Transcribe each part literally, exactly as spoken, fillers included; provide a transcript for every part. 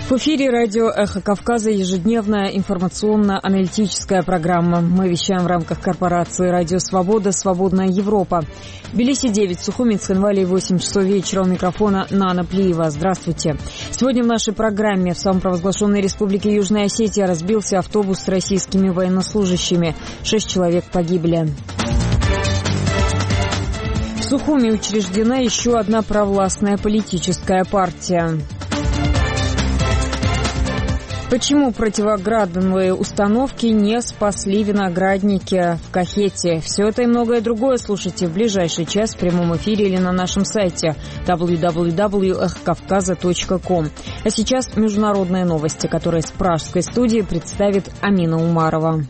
В эфире радио «Эхо Кавказа» ежедневная информационно-аналитическая программа. Мы вещаем в рамках корпорации «Радио Свобода. Свободная Европа». Тбилиси девять, Сухуми, Цхинвали восемь часов вечера. У микрофона Нана Плиева. Здравствуйте. Сегодня в нашей программе в самопровозглашенной республике Южная Осетия разбился автобус с российскими военнослужащими. Шесть человек погибли. В Сухуми учреждена еще одна провластная политическая партия. Почему противоградные установки не спасли виноградники в Кахете? Все это и многое другое слушайте в ближайший час в прямом эфире или на нашем сайте дабл ю дабл ю дабл ю точка эхо кавказа точка ком. А сейчас международные новости, которые с пражской студии представит Амина Умарова.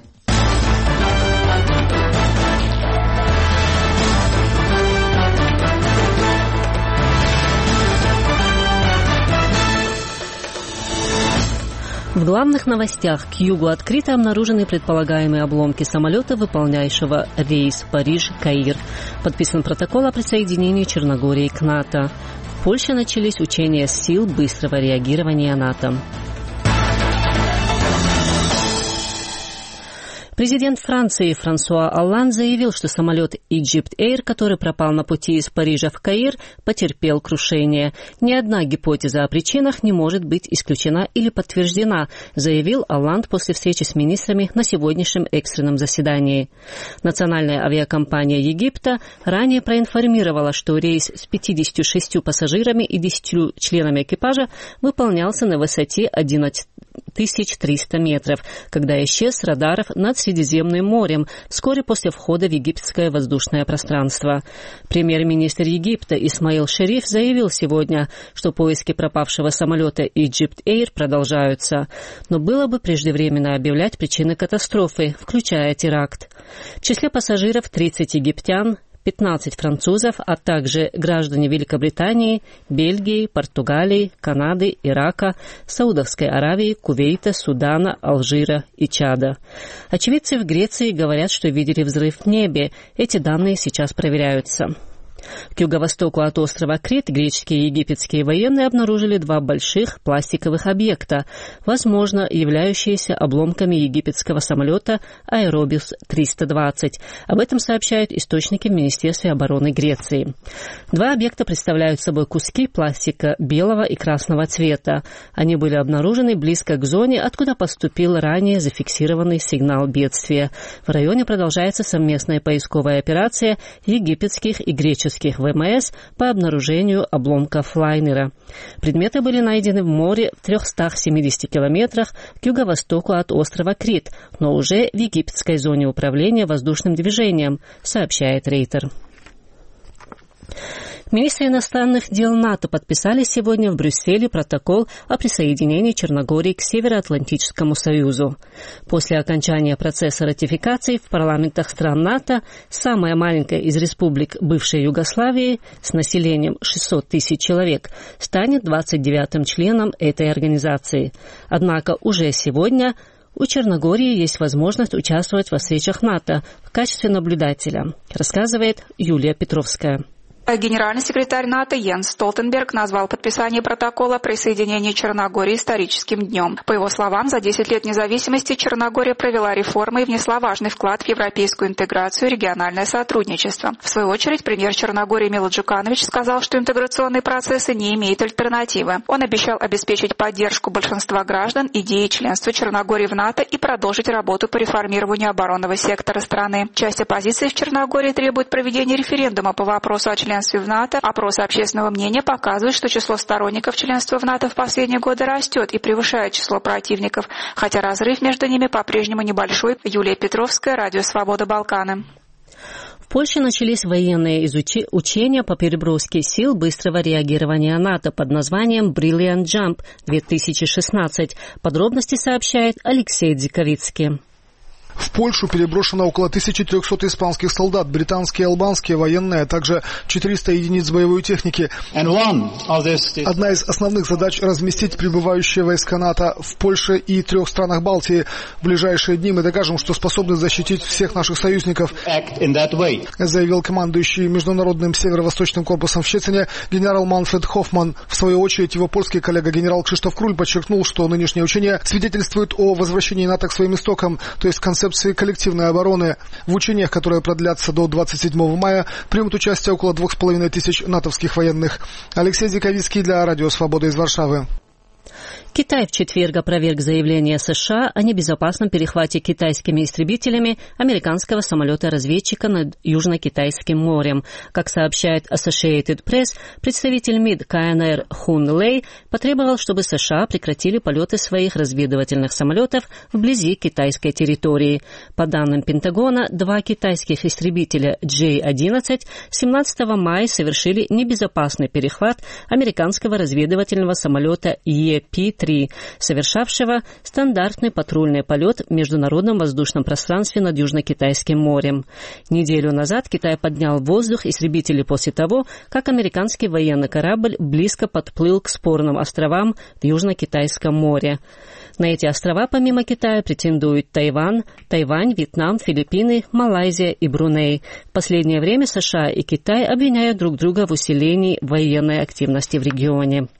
В главных новостях к югу открыто обнаружены предполагаемые обломки самолета, выполняющего рейс Париж-Каир. Подписан протокол о присоединении Черногории к НАТО. В Польше начались учения сил быстрого реагирования НАТО. Президент Франции Франсуа Олланд заявил, что самолет Egypt Air, который пропал на пути из Парижа в Каир, потерпел крушение. Ни одна гипотеза о причинах не может быть исключена или подтверждена, заявил Олланд после встречи с министрами на сегодняшнем экстренном заседании. Национальная авиакомпания Египта ранее проинформировала, что рейс с пятьюдесятью шестью пассажирами и десятью членами экипажа выполнялся на высоте одиннадцать тысяч триста метров, когда исчез с радаров над Средиземным морем вскоре после входа в египетское воздушное пространство. Премьер-министр Египта Исмаил Шериф заявил сегодня, что поиски пропавшего самолета Egypt Air продолжаются, но было бы преждевременно объявлять причины катастрофы, включая теракт. В числе пассажиров тридцать египтян, пятнадцать французов, а также граждане Великобритании, Бельгии, Португалии, Канады, Ирака, Саудовской Аравии, Кувейта, Судана, Алжира и Чада. Очевидцы в Греции говорят, что видели взрыв в небе. Эти данные сейчас проверяются. К юго-востоку от острова Крит греческие и египетские военные обнаружили два больших пластиковых объекта, возможно, являющиеся обломками египетского самолета Аэробус триста двадцать. Об этом сообщают источники в Министерстве обороны Греции. Два объекта представляют собой куски пластика белого и красного цвета. Они были обнаружены близко к зоне, откуда поступил ранее зафиксированный сигнал бедствия. В районе продолжается совместная поисковая операция египетских и греческих ВМС по обнаружению обломков лайнера. Предметы были найдены в море в трехстах семидесяти километрах к юго-востоку от острова Крит, но уже в египетской зоне управления воздушным движением, сообщает Рейтер. Министры иностранных дел НАТО подписали сегодня в Брюсселе протокол о присоединении Черногории к Североатлантическому союзу. После окончания процесса ратификации в парламентах стран НАТО самая маленькая из республик бывшей Югославии с населением шестьсот тысяч человек станет двадцать девятым членом этой организации. Однако уже сегодня у Черногории есть возможность участвовать во встречах НАТО в качестве наблюдателя, рассказывает Юлия Петровская. Генеральный секретарь НАТО Йенс Столтенберг назвал подписание протокола о присоединении Черногории историческим днем. По его словам, за десять лет независимости Черногория провела реформы и внесла важный вклад в европейскую интеграцию и региональное сотрудничество. В свою очередь, премьер Черногории Мило Джуканович сказал, что интеграционные процессы не имеют альтернативы. Он обещал обеспечить поддержку большинства граждан идеи членства Черногории в НАТО и продолжить работу по реформированию оборонного сектора страны. Часть оппозиции в Черногории требует проведения референдума по вопросу о членстве в НАТО. Опросы общественного мнения показывают, что число сторонников членства в НАТО в последние годы растет и превышает число противников, хотя разрыв между ними по-прежнему небольшой. Юлия Петровская, Радио Свобода, Балканы. В Польше начались военные изучи- учения по переброске сил быстрого реагирования НАТО под названием Brilliant Jump две тысячи шестнадцать. Подробности сообщает Алексей Дзиковицкий. В Польшу переброшено около тысячи трёхсот испанских солдат, британские и албанские военные, а также четыреста единиц боевой техники. Одна из основных задач — разместить прибывающие войска НАТО в Польше и трех странах Балтии. В ближайшие дни мы докажем, что способны защитить всех наших союзников, заявил командующий Международным северо-восточным корпусом в Щецине генерал Манфред Хоффман. В свою очередь его польский коллега генерал Кшиштоф Круль подчеркнул, что нынешние учения свидетельствуют о возвращении НАТО к своим истокам, то есть концепции коллективной обороны. В учениях, которые продлятся до двадцать седьмого мая, примут участие около двух с половиной тысяч натовских военных. Алексей Диковицкий для Радио Свобода из Варшавы. Китай в четверг опроверг заявление США о небезопасном перехвате китайскими истребителями американского самолета-разведчика над Южно-Китайским морем. Как сообщает Associated Press, представитель МИД КНР Хун Лэй потребовал, чтобы США прекратили полеты своих разведывательных самолетов вблизи китайской территории. По данным Пентагона, два китайских истребителя Джей одиннадцать семнадцатого мая совершили небезопасный перехват американского разведывательного самолета Е Пи три, совершавшего стандартный патрульный полет в международном воздушном пространстве над Южно-Китайским морем. Неделю назад Китай поднял в воздух истребители после того, как американский военный корабль близко подплыл к спорным островам в Южно-Китайском море. На эти острова помимо Китая претендуют Тайвань, Тайвань, Вьетнам, Филиппины, Малайзия и Бруней. В последнее время США и Китай обвиняют друг друга в усилении военной активности в регионе.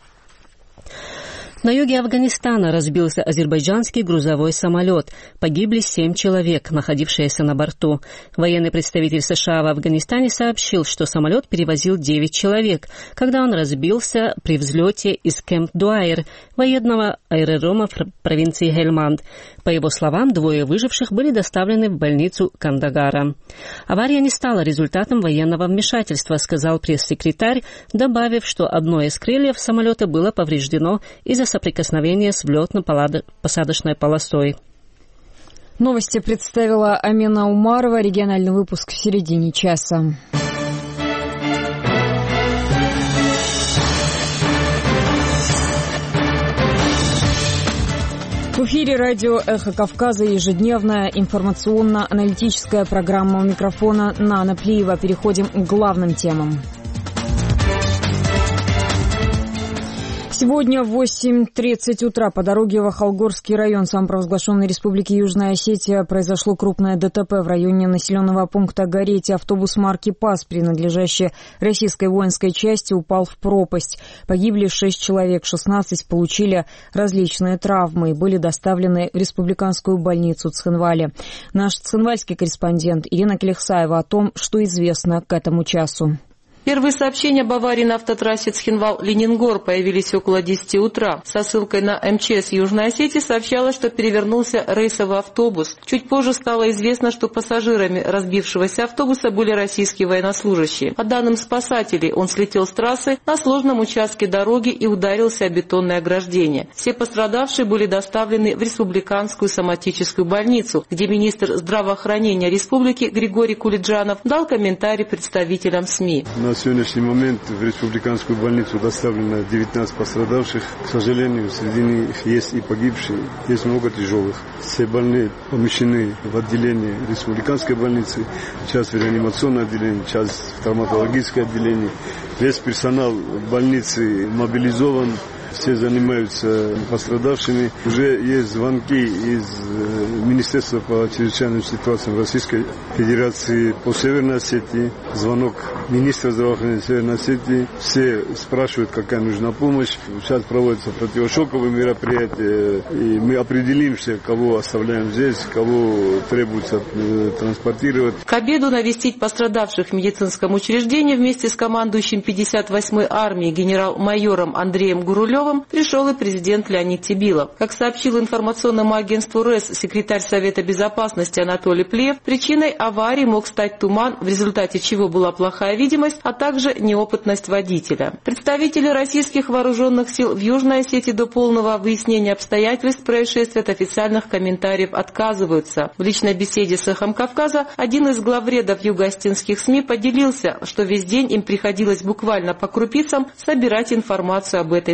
На юге Афганистана разбился азербайджанский грузовой самолет. Погибли семь человек, находившиеся на борту. Военный представитель США в Афганистане сообщил, что самолет перевозил девять человек, когда он разбился при взлете из Кэмп-Дуайр, военного аэродрома провинции Хельманд. По его словам, двое выживших были доставлены в больницу Кандагара. Авария не стала результатом военного вмешательства, сказал пресс-секретарь, добавив, что одно из крыльев самолета было повреждено из-за соприкосновения с взлетно-посадочной полосой. Новости представила Амина Умарова. Региональный выпуск в середине часа. В эфире радио «Эхо Кавказа» ежедневная информационно-аналитическая программа. У микрофона Нана Плиева. Переходим к главным темам. Сегодня в восемь тридцать утра по дороге в Ахалгорский район самопровозглашенной Республики Южная Осетия произошло крупное ДТП. В районе населенного пункта Горети автобус марки ПАЗ, принадлежащий российской воинской части, упал в пропасть. Погибли шесть человек, шестнадцать получили различные травмы и были доставлены в республиканскую больницу Цхинвали. Наш цхинвальский корреспондент Ирина Келехсаева о том, что известно к этому часу. Первые сообщения об аварии на автотрассе Цхинвал-Ленингор появились около десяти утра. Со ссылкой на эм че эс Южной Осетии сообщалось, что перевернулся рейсовый автобус. Чуть позже стало известно, что пассажирами разбившегося автобуса были российские военнослужащие. По данным спасателей, он слетел с трассы на сложном участке дороги и ударился о бетонное ограждение. Все пострадавшие были доставлены в республиканскую соматическую больницу, где министр здравоохранения республики Григорий Кулиджанов дал комментарий представителям СМИ. На сегодняшний момент в республиканскую больницу доставлено девятнадцать пострадавших. К сожалению, среди них есть и погибшие, есть много тяжелых. Все больные помещены в отделение республиканской больницы, часть в реанимационное отделение, часть в травматологическое отделение. Весь персонал больницы мобилизован. Все занимаются пострадавшими. Уже есть звонки из Министерства по чрезвычайным ситуациям Российской Федерации по Северной Осетии. Звонок министра здравоохранения Северной Осетии. Все спрашивают, какая нужна помощь. Сейчас проводятся противошоковые мероприятия. И мы определимся, кого оставляем здесь, кого требуется транспортировать. К обеду навестить пострадавших в медицинском учреждении вместе с командующим пятьдесят восьмой армией генерал-майором Андреем Гурулевым пришел и президент Леонид Тибилов. Как сообщил информационному агентству РЭС секретарь Совета Безопасности Анатолий Плиев, причиной аварии мог стать туман, в результате чего была плохая видимость, а также неопытность водителя. Представители российских вооруженных сил в Южной Осетии до полного выяснения обстоятельств происшествия от официальных комментариев отказываются. В личной беседе с «Эхом Кавказа» один из главредов юго-осетинских СМИ поделился, что весь день им приходилось буквально по крупицам собирать информацию об этой трагедии.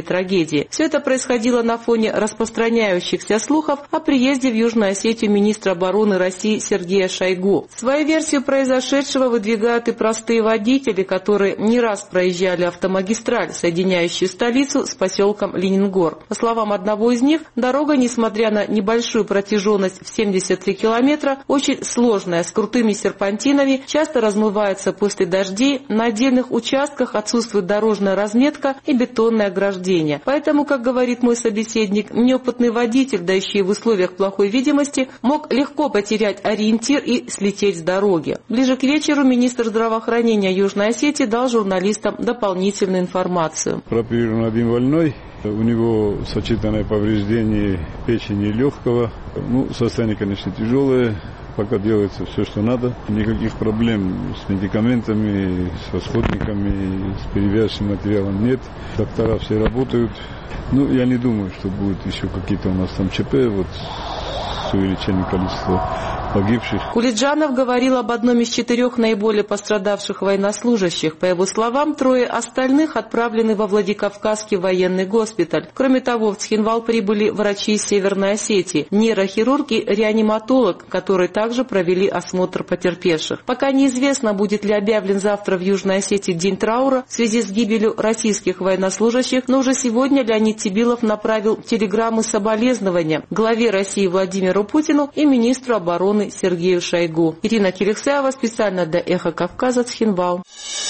трагедии. Все это происходило на фоне распространяющихся слухов о приезде в Южную Осетию министра обороны России Сергея Шойгу. Свою версию произошедшего выдвигают и простые водители, которые не раз проезжали автомагистраль, соединяющую столицу с поселком Ленингор. По словам одного из них, дорога, несмотря на небольшую протяженность в семьдесят три километра, очень сложная, с крутыми серпантинами, часто размывается после дождей, на отдельных участках отсутствует дорожная разметка и бетонное ограждение. Поэтому, как говорит мой собеседник, неопытный водитель, да еще и в условиях плохой видимости, мог легко потерять ориентир и слететь с дороги. Ближе к вечеру министр здравоохранения Южной Осетии дал журналистам дополнительную информацию. Прооперирован один больной. У него сочетанное повреждение печени и легкого. Ну, состояние, конечно, тяжелое. Пока делается все, что надо. Никаких проблем с медикаментами, с расходниками, с перевязочным материалом нет. Доктора все работают. Ну, я не думаю, что будет еще какие-то у нас там ЧП вот, с увеличением количества погибших. Кулиджанов говорил об одном из четырех наиболее пострадавших военнослужащих. По его словам, трое остальных отправлены во Владикавказский военный госпиталь. Кроме того, в Цхинвал прибыли врачи из Северной Осетии, нейрохирург и реаниматолог, которые также провели осмотр потерпевших. Пока неизвестно, будет ли объявлен завтра в Южной Осетии день траура в связи с гибелью российских военнослужащих, но уже сегодня Леонид Тибилов направил телеграммы соболезнования главе России Владимиру Путину и министру обороны Сергею Шойгу. Ирина Кириксаева, специально для «Эхо Кавказа», Цхинвал.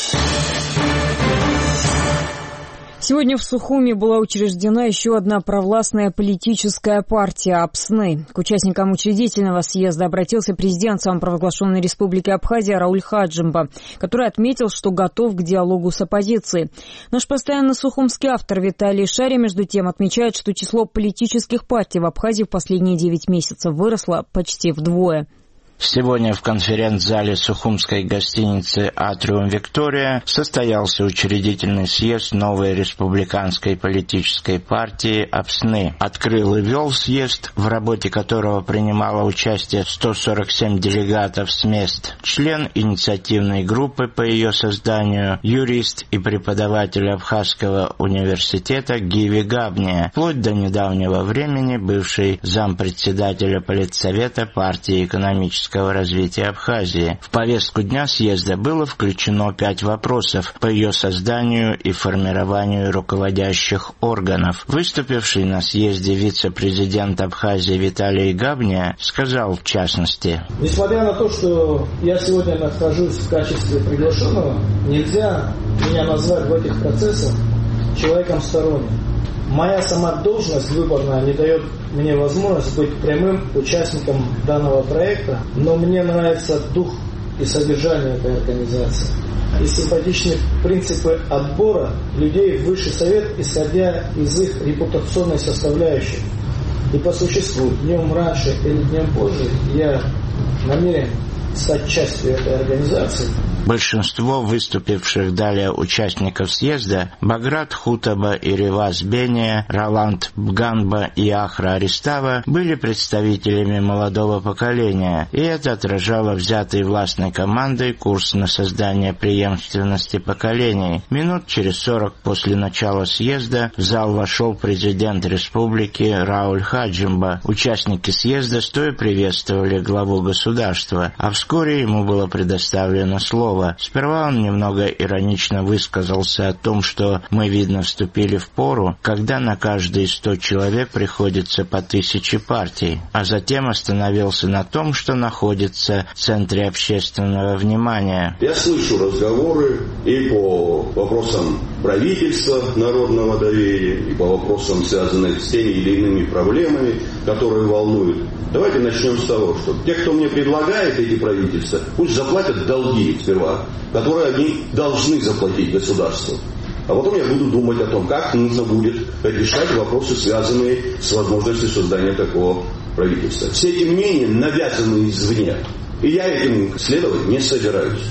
Сегодня в Сухуми была учреждена еще одна провластная политическая партия «Апсны». К участникам учредительного съезда обратился президент самопровозглашенной республики Абхазия Рауль Хаджимба, который отметил, что готов к диалогу с оппозицией. Наш постоянно сухумский автор Виталий Шари, между тем, отмечает, что число политических партий в Абхазии в последние девять месяцев выросло почти вдвое. Сегодня в конференц-зале Сухумской гостиницы «Атриум Виктория» состоялся учредительный съезд новой республиканской политической партии «Апсны». Открыл и вел съезд, в работе которого принимало участие сто сорок семь делегатов с мест. Член инициативной группы по ее созданию, юрист и преподаватель Абхазского университета Гиви Габния, вплоть до недавнего времени бывший зампредседателя Политсовета партии экономического развития Абхазии. В повестку дня съезда было включено пять вопросов по ее созданию и формированию руководящих органов. Выступивший на съезде вице-президент Абхазии Виталий Габния сказал в частности: «Несмотря на то, что я сегодня нахожусь в качестве приглашенного, нельзя меня назвать в этих процессах человеком сторонним. Моя сама должность выборная не дает мне возможность быть прямым участником данного проекта, но мне нравится дух и содержание этой организации. И симпатичны принципы отбора людей в Высший Совет, исходя из их репутационной составляющей. И по существу, днем раньше или днем позже, я намерен стать частью этой организации». Большинство выступивших далее участников съезда — Баграт Хутаба и Реваз Бения, Роланд Бганба и Ахра Аристава — были представителями молодого поколения, и это отражало взятый властной командой курс на создание преемственности поколений. Минут через сорок после начала съезда в зал вошел президент республики Рауль Хаджимба. Участники съезда стоя приветствовали главу государства, а вскоре ему было предоставлено слово. Сперва он немного иронично высказался о том, что мы, видно, вступили в пору, когда на каждые сто человек приходится по тысяче партий, а затем остановился на том, что находится в центре общественного внимания. Я слышу разговоры и по вопросам правительства, народного доверия, и по вопросам, связанных с теми или иными проблемами, которые волнуют. Давайте начнем с того, что те, кто мне предлагает эти правительства, пусть заплатят долги сперва, которые они должны заплатить государству. А потом я буду думать о том, как нужно будет решать вопросы, связанные с возможностью создания такого правительства. Все эти мнения навязаны извне. И я этим следовать не собираюсь.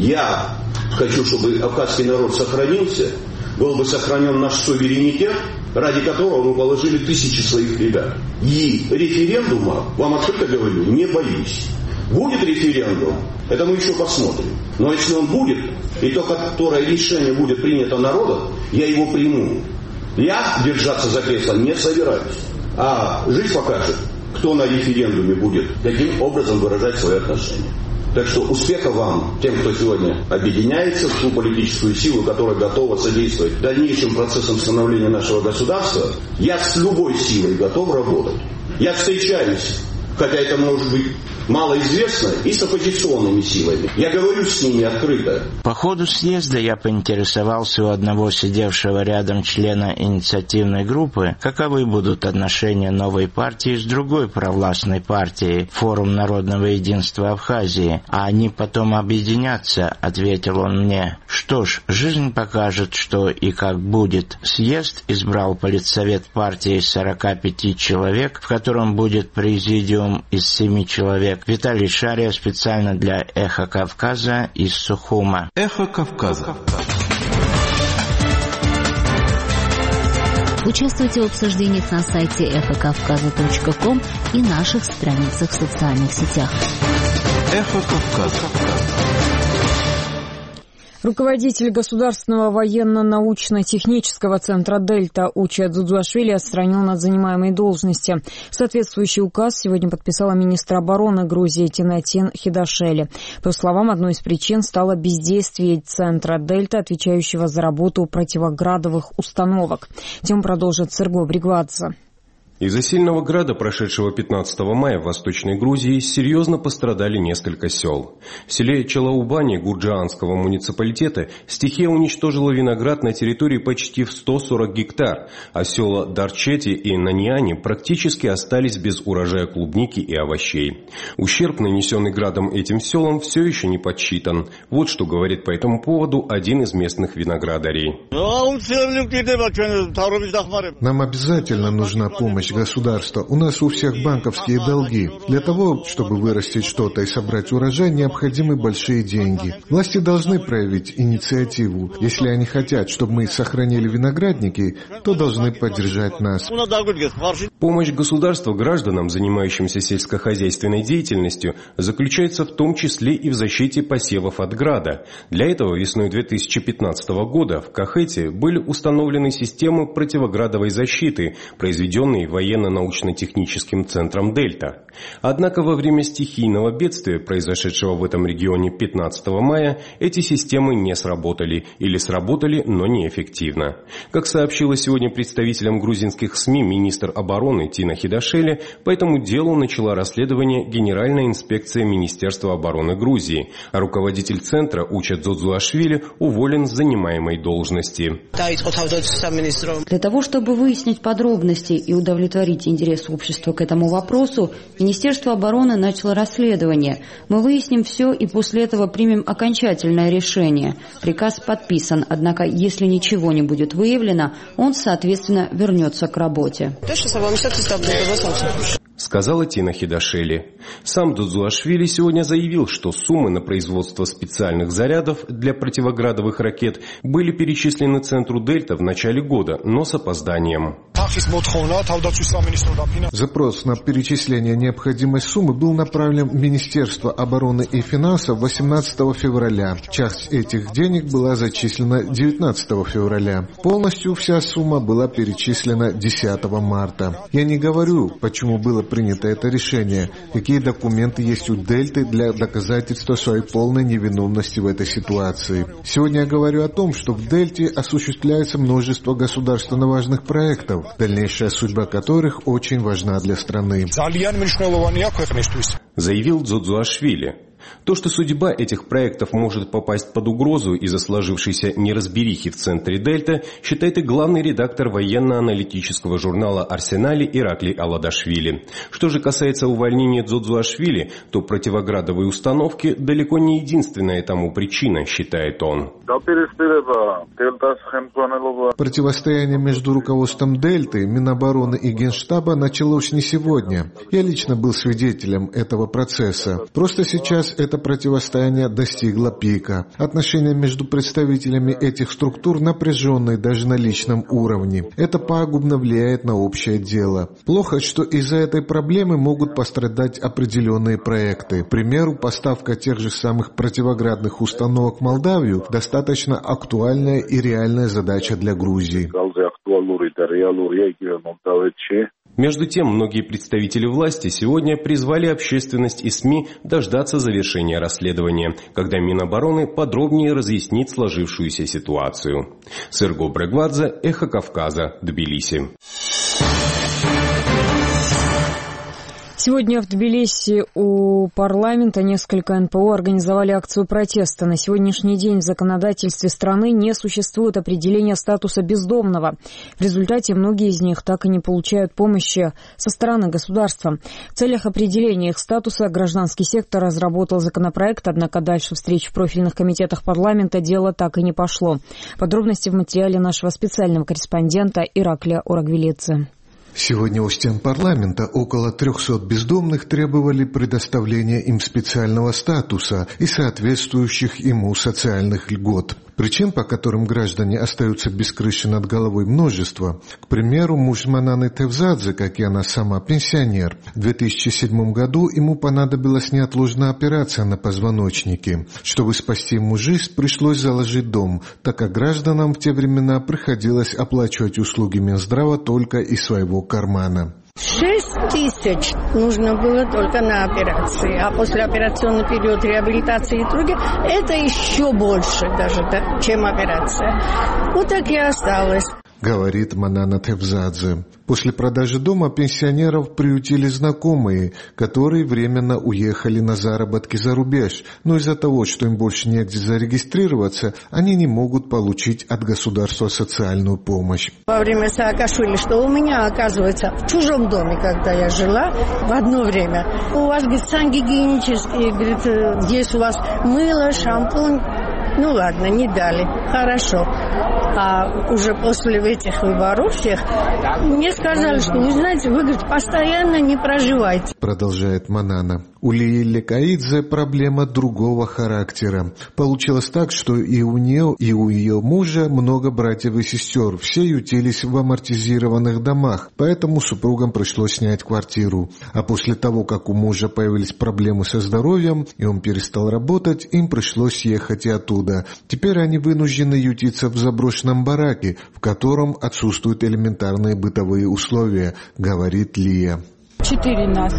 Я хочу, чтобы абхазский народ сохранился, был бы сохранен наш суверенитет, ради которого мы положили тысячи своих ребят. И референдума, вам открыто говорю, не боюсь. Будет референдум, это мы еще посмотрим. Но если он будет, и то, которое решение будет принято народом, я его приму. Я держаться за кресло не собираюсь. А жизнь покажет, кто на референдуме будет каким образом выражать свои отношения. Так что успеха вам, тем, кто сегодня объединяется в ту политическую силу, которая готова содействовать дальнейшим процессам становления нашего государства. Я с любой силой готов работать. Я встречаюсь, хотя это может быть малоизвестно, и с оппозиционными силами. Я говорю с ними открыто. По ходу съезда я поинтересовался у одного сидевшего рядом члена инициативной группы, каковы будут отношения новой партии с другой провластной партией, Форум народного единства Абхазии, а они потом объединятся, ответил он мне. Что ж, жизнь покажет, что и как будет. Съезд избрал политсовет партии из сорока пяти человек, в котором будет президиум из семи человек. Виталий Шария специально для «Эхо Кавказа» из Сухума. «Эхо Кавказа». Участвуйте в обсуждениях на сайте эхо кавказа точка ком и наших страницах в социальных сетях. «Эхо Кавказа». Руководитель Государственного военно-научно-технического центра «Дельта» Уча Дзудзуашвили отстранен от занимаемой должности. Соответствующий указ сегодня подписала министр обороны Грузии Тинатин Хидашели. По словам, одной из причин стало бездействие центра «Дельта», отвечающего за работу противоградовых установок. Тему продолжит Серго Бригвадзе. Из-за сильного града, прошедшего пятнадцатого мая в Восточной Грузии, серьезно пострадали несколько сел. В селе Чалаубани Гурджаанского муниципалитета стихия уничтожила виноград на территории почти в сто сорок гектар, а села Дарчети и Наньяни практически остались без урожая клубники и овощей. Ущерб, нанесенный градом этим селам, все еще не подсчитан. Вот что говорит по этому поводу один из местных виноградарей. Нам обязательно нужна помощь государства. У нас у всех банковские долги. Для того, чтобы вырастить что-то и собрать урожай, необходимы большие деньги. Власти должны проявить инициативу. Если они хотят, чтобы мы сохранили виноградники, то должны поддержать нас. Помощь государства гражданам, занимающимся сельскохозяйственной деятельностью, заключается в том числе и в защите посевов от града. Для этого весной две тысячи пятнадцатого года в Кахете были установлены системы противоградовой защиты, произведенные военно-научно-техническим центром «Дельта». Однако во время стихийного бедствия, произошедшего в этом регионе пятнадцатого мая, эти системы не сработали или сработали, но неэффективно. Как сообщила сегодня представителям грузинских СМИ министр обороны Тина Хидашели, по этому делу начала расследование Генеральная инспекция Министерства обороны Грузии, а руководитель центра Уча Дзудзуашвили уволен с занимаемой должности. Для того, чтобы выяснить подробности и удовлетворить интерес общества к этому вопросу, Министерство обороны начало расследование. Мы выясним все и после этого примем окончательное решение. Приказ подписан, однако, если ничего не будет выявлено, он, соответственно, вернется к работе. Сказала Тина Хидашели. Сам Дудзуашвили сегодня заявил, что суммы на производство специальных зарядов для противоградовых ракет были перечислены центру «Дельта» в начале года, но с опозданием. Запрос на перечисление необходимой суммы был направлен в Министерство обороны и финансов восемнадцатого февраля. Часть этих денег была зачислена девятнадцатого февраля. Полностью вся сумма была перечислена десятого марта. Я не говорю, почему было принято это решение, какие документы есть у Дельты для доказательства своей полной невиновности в этой ситуации. Сегодня я говорю о том, что в Дельте осуществляется множество государственно важных проектов, дальнейшая судьба которых очень важна для страны. Заявил Дзудзуашвили. То, что судьба этих проектов может попасть под угрозу из-за сложившейся неразберихи в центре «Дельта», считает и главный редактор военно-аналитического журнала «Арсенали» Ираклий Аладашвили. Что же касается увольнения Дзудзуашвили, то противоградовые установки далеко не единственная тому причина, считает он. Противостояние между руководством «Дельты», Минобороны и Генштаба началось не сегодня. Я лично был свидетелем этого процесса. Просто сейчас это противостояние достигло пика. Отношения между представителями этих структур напряженные даже на личном уровне. Это пагубно влияет на общее дело. Плохо, что из-за этой проблемы могут пострадать определенные проекты. К примеру, поставка тех же самых противоградных установок в Молдавию достаточно актуальная и реальная задача для Грузии. Между тем, многие представители власти сегодня призвали общественность и СМИ дождаться завершения расследования, когда Минобороны подробнее разъяснит сложившуюся ситуацию. Серго Брегвадзе, Эхо Кавказа, Тбилиси. Сегодня в Тбилиси у парламента несколько эн пэ о организовали акцию протеста. На сегодняшний день в законодательстве страны не существует определения статуса бездомного. В результате многие из них так и не получают помощи со стороны государства. В целях определения их статуса гражданский сектор разработал законопроект, однако дальше встреч в профильных комитетах парламента дело так и не пошло. Подробности в материале нашего специального корреспондента Ираклия Орагвелидзе. Сегодня у стен парламента около трехсот бездомных требовали предоставления им специального статуса и соответствующих ему социальных льгот. Причин, по которым граждане остаются без крыши над головой, множество. К примеру, муж Мананы Тевзадзе, как и она сама, пенсионер. В две тысячи седьмом году ему понадобилась неотложная операция на позвоночнике. Чтобы спасти ему жизнь, пришлось заложить дом, так как гражданам в те времена приходилось оплачивать услуги Минздрава только из своего кармана. Шесть тысяч нужно было только на операции, а послеоперационный период реабилитации и другие, это еще больше даже, да, чем операция. Вот так и осталось. Говорит Манана Тевзадзе. После продажи дома пенсионеров приютили знакомые, которые временно уехали на заработки за рубеж, но из-за того, что им больше негде зарегистрироваться, они не могут получить от государства социальную помощь. Во время Саакашвили, что у меня, оказывается, в чужом доме, когда я жила, в одно время, у вас, говорит, сангигиенический, говорит, здесь у вас мыло, шампунь. Ну ладно, не дали, хорошо. А уже после этих выборов всех мне сказали, что, вы знаете, вы, говорит, постоянно не проживаете. Продолжает Манана. У Лии Лекаидзе проблема другого характера. Получилось так, что и у нее, и у ее мужа много братьев и сестер. Все ютились в амортизированных домах, поэтому супругам пришлось снять квартиру. А после того, как у мужа появились проблемы со здоровьем, и он перестал работать, им пришлось ехать и оттуда. Теперь они вынуждены ютиться в заброшенном бараке, в котором отсутствуют элементарные бытовые условия, говорит Лия. Четыре нас.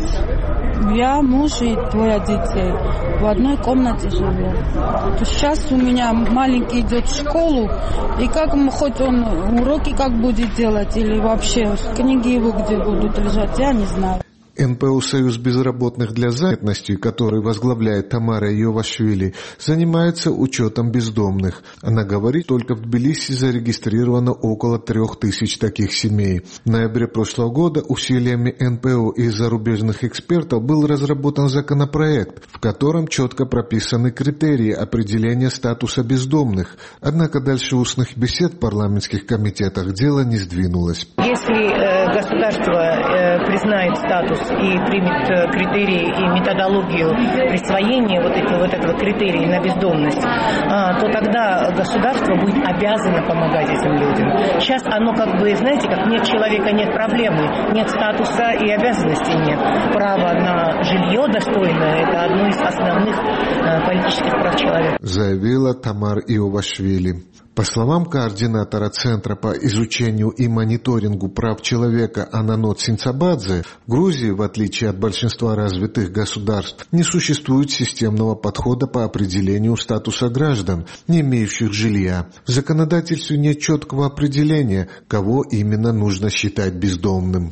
Я, муж и двое детей. В одной комнате живем. Сейчас у меня маленький идет в школу, и как хоть он уроки как будет делать, или вообще книги его где будут лежать, я не знаю. эн пэ о «Союз безработных для занятости», который возглавляет Тамара Йовашвили, занимается учетом бездомных. Она говорит, только в Тбилиси зарегистрировано около трех тысяч таких семей. В ноябре прошлого года усилиями эн пэ о и зарубежных экспертов был разработан законопроект, в котором четко прописаны критерии определения статуса бездомных. Однако дальше устных бесед в парламентских комитетах дело не сдвинулось. Если э, государство э, признает статус и примет критерии и методологию присвоения вот этого, вот этого критерия на бездомность, то тогда государство будет обязано помогать этим людям. Сейчас оно как бы, знаете, как нет человека, нет проблемы, нет статуса и обязанностей нет. Право на жилье достойное – это одно из основных политических прав человека. Заявила Тамар Иовашвили. По словам координатора Центра по изучению и мониторингу прав человека Ананот Синцабадзе, в Грузии, в отличие от большинства развитых государств, не существует системного подхода по определению статуса граждан, не имеющих жилья. В законодательстве нет четкого определения, кого именно нужно считать бездомным.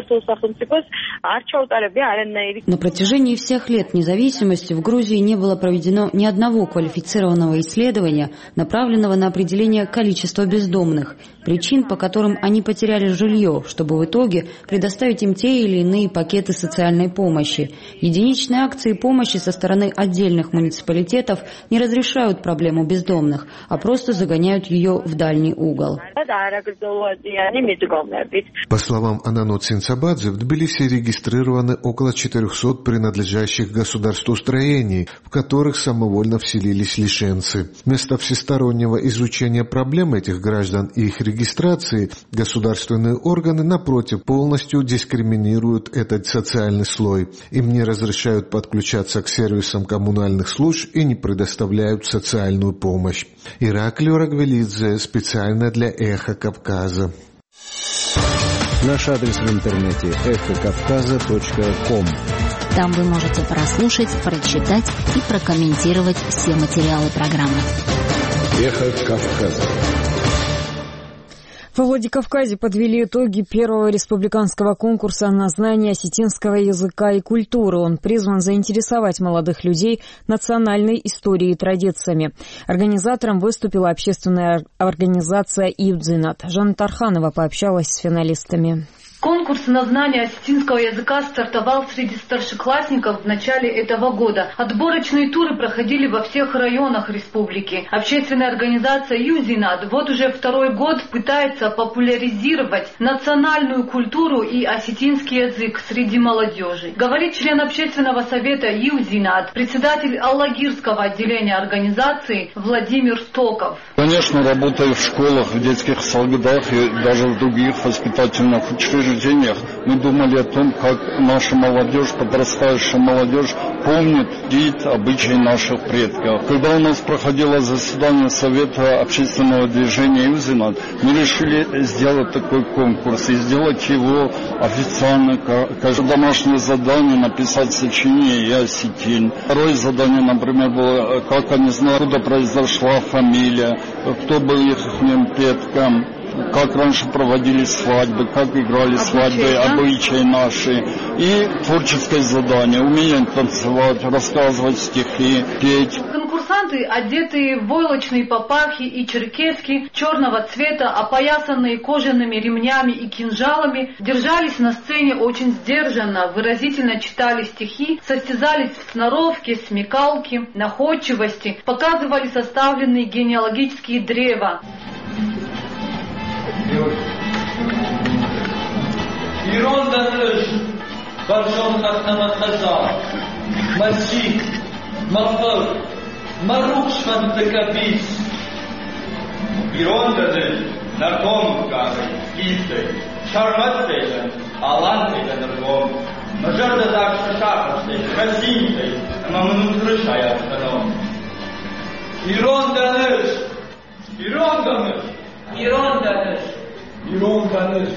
На протяжении всех лет независимости в Грузии не было проведено ни одного квалифицированного исследования, направленного на определение количества бездомных, причин, по которым они потеряли жилье, чтобы в итоге предоставить им те или иные пакеты социальной помощи. Единичные акции помощи со стороны отдельных муниципалитетов не разрешают проблему бездомных, а просто загоняют ее в дальний угол. По словам Ананот Синцабадзе, в Тбилиси регистрированы около четырехсот принадлежащих государству строений, в которых самовольно вселились лишенцы. Вместо всестороннего изучения проблем этих граждан и их регистрации, государственные органы, напротив, полностью дискриминируют этот социальный слой. Им не разрешают подключаться к сервисам коммунальных служб и не предоставляют социальную помощь. Ираклий Орагвелидзе, специально для Эхо Кавказа. Наш адрес в интернете эхо кавказа точка ком. Там вы можете прослушать, прочитать и прокомментировать все материалы программы. Эхо Кавказа. Во Владикавказе подвели итоги первого республиканского конкурса на знание осетинского языка и культуры. Он призван заинтересовать молодых людей национальной историей и традициями. Организатором выступила общественная организация «Иудзинат». Жанна Тарханова пообщалась с финалистами. Конкурс на знание осетинского языка стартовал среди старшеклассников в начале этого года. Отборочные туры проходили во всех районах республики. Общественная организация «Юзинат» вот уже второй год пытается популяризировать национальную культуру и осетинский язык среди молодежи. Говорит член общественного совета «Юзинат», председатель Аллагирского отделения организации Владимир Токов. Конечно, работая в школах, в детских садах и даже в других воспитательных учреждениях, мы думали о том, как наша молодежь, подрастающая молодежь, помнит вид, обычаи наших предков. Когда у нас проходило заседание Совета общественного движения «Юзинат», мы решили сделать такой конкурс и сделать его официально. Каждое домашнее задание написать сочинение «Я осетин». Второе задание, например, было, как они знают, откуда произошла фамилия, кто был их предком, как раньше проводились свадьбы, как играли свадьбы, обычаи наши. И творческое задание, умение танцевать, рассказывать стихи, петь. Конкурсанты, одетые в войлочные папахи и черкески черного цвета, опоясанные кожаными ремнями и кинжалами, держались на сцене очень сдержанно, выразительно читали стихи, состязались в сноровке, смекалке, находчивости, показывали составленные генеалогические древа. Ирон Даныш, Баржон Хатнаматхаза, Масик, Махал, Марук Швантакабис. Ирон Даныш, Нарком Гары, Кисты, Шарматстейшн, Алантейшн, Нарком, Мажарда Дакша Шахастейшн, Хасинтейшн, Маманутрышая Станом. Ирон Даныш, Ирон Даныш, Ирон Даныш. Ирон Даныш.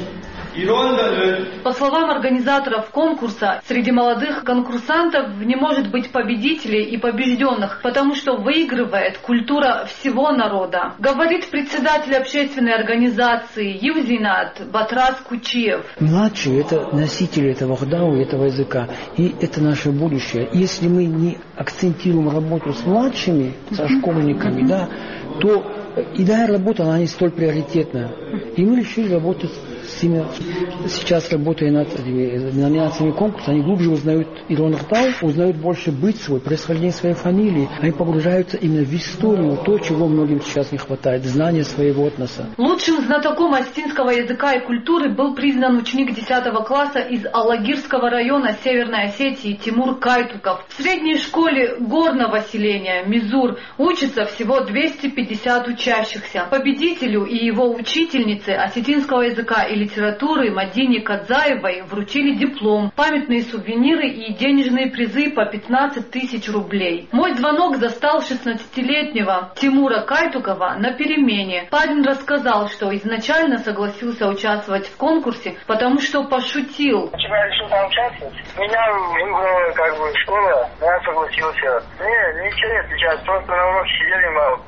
По словам организаторов конкурса, среди молодых конкурсантов не может быть победителей и побежденных, потому что выигрывает культура всего народа. Говорит председатель общественной организации «Юзинат» Батрас Кучиев. Младшие – это носители этого хдау, этого языка, и это наше будущее. Если мы не акцентируем работу с младшими, со школьниками, да, то и да, работа, она не столь приоритетна. И мы решили работать с ними. Сейчас, работая над номинациями конкурса, они глубже узнают Ирон Ртау, узнают больше быт свой, происхождение своей фамилии. Они погружаются именно в историю, то, чего многим сейчас не хватает, знания своего этноса. Лучшим знатоком осетинского языка и культуры был признан ученик десятого класса из Аллагирского района Северной Осетии Тимур Кайтуков. В средней школе горного селения Мизур учатся всего двести пятьдесят учащихся. Победителю и его учительнице осетинского языка и литературы Мадине Кадзаевой вручили диплом, памятные сувениры и денежные призы по пятнадцать тысяч рублей. Мой звонок застал шестнадцатилетнего Тимура Кайтукова на перемене. Парень рассказал, что изначально согласился участвовать в конкурсе, потому что пошутил. Почему я решил там участвовать? Меня выиграла как бы школа, я согласился. Не, ничего не отличается, просто на уроке сидели,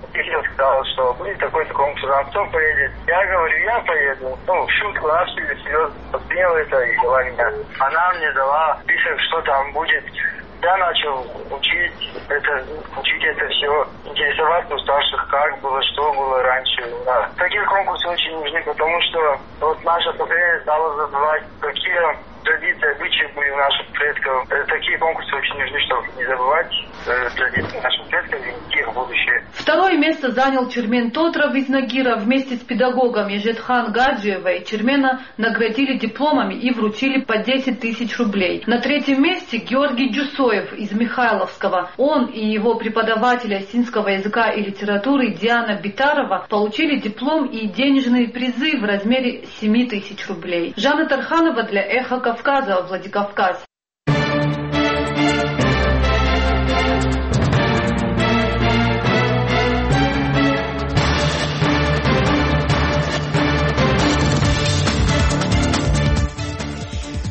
я сказал, что будет такой-то конкурс, а кто поедет? Я говорю, я поеду. Ну, в шутку, она серьезно восприняла это и дала меня. Она мне дала список, что там будет. Я начал учить это, учить это все, интересоваться у старших, как было, что было раньше. Да. Такие конкурсы очень нужны, потому что вот наше поколение стало забывать, какие традиции, обычаи были у наших предков. Такие конкурсы очень нужны, чтобы не забывать традиции наших предков и идти в будущее. Второе место занял Чермен Тотров из Нагира. Вместе с педагогом Ежетхан Гаджиевой Чермена наградили дипломами и вручили по десять тысяч рублей. На третьем месте Георгий Джусоев из Михайловского. Он и его преподаватель осетинского языка и литературы Диана Битарова получили диплом и денежные призы в размере семь тысяч рублей. Жанна Тарханова для Эхо Кавказа, Владикавказ.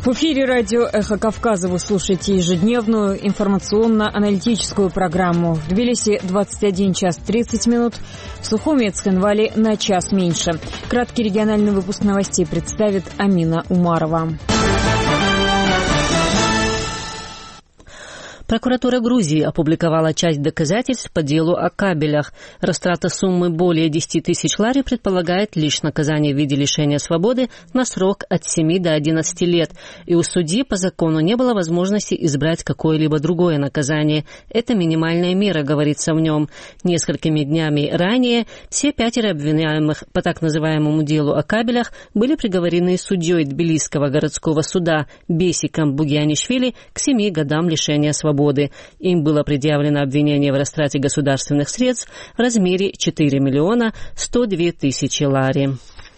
В эфире радио «Эхо Кавказа» вы слушаете ежедневную информационно-аналитическую программу. В Тбилиси двадцать один час тридцать минут, в Сухуми и Цхинвали на час меньше. Краткий региональный выпуск новостей представит Амина Умарова. Прокуратура Грузии опубликовала часть доказательств по делу о кабелях. Растрата суммы более десяти тысяч лари предполагает лишь наказание в виде лишения свободы на срок от семи до одиннадцати лет. И у судьи по закону не было возможности избрать какое-либо другое наказание. Это минимальная мера, говорится в нем. Несколькими днями ранее все пятеро обвиняемых по так называемому делу о кабелях были приговорены судьей Тбилисского городского суда Бесиком Бугианишвили к семи годам лишения свободы. Им было предъявлено обвинение в растрате государственных средств в размере четыре миллиона сто две тысячи лари.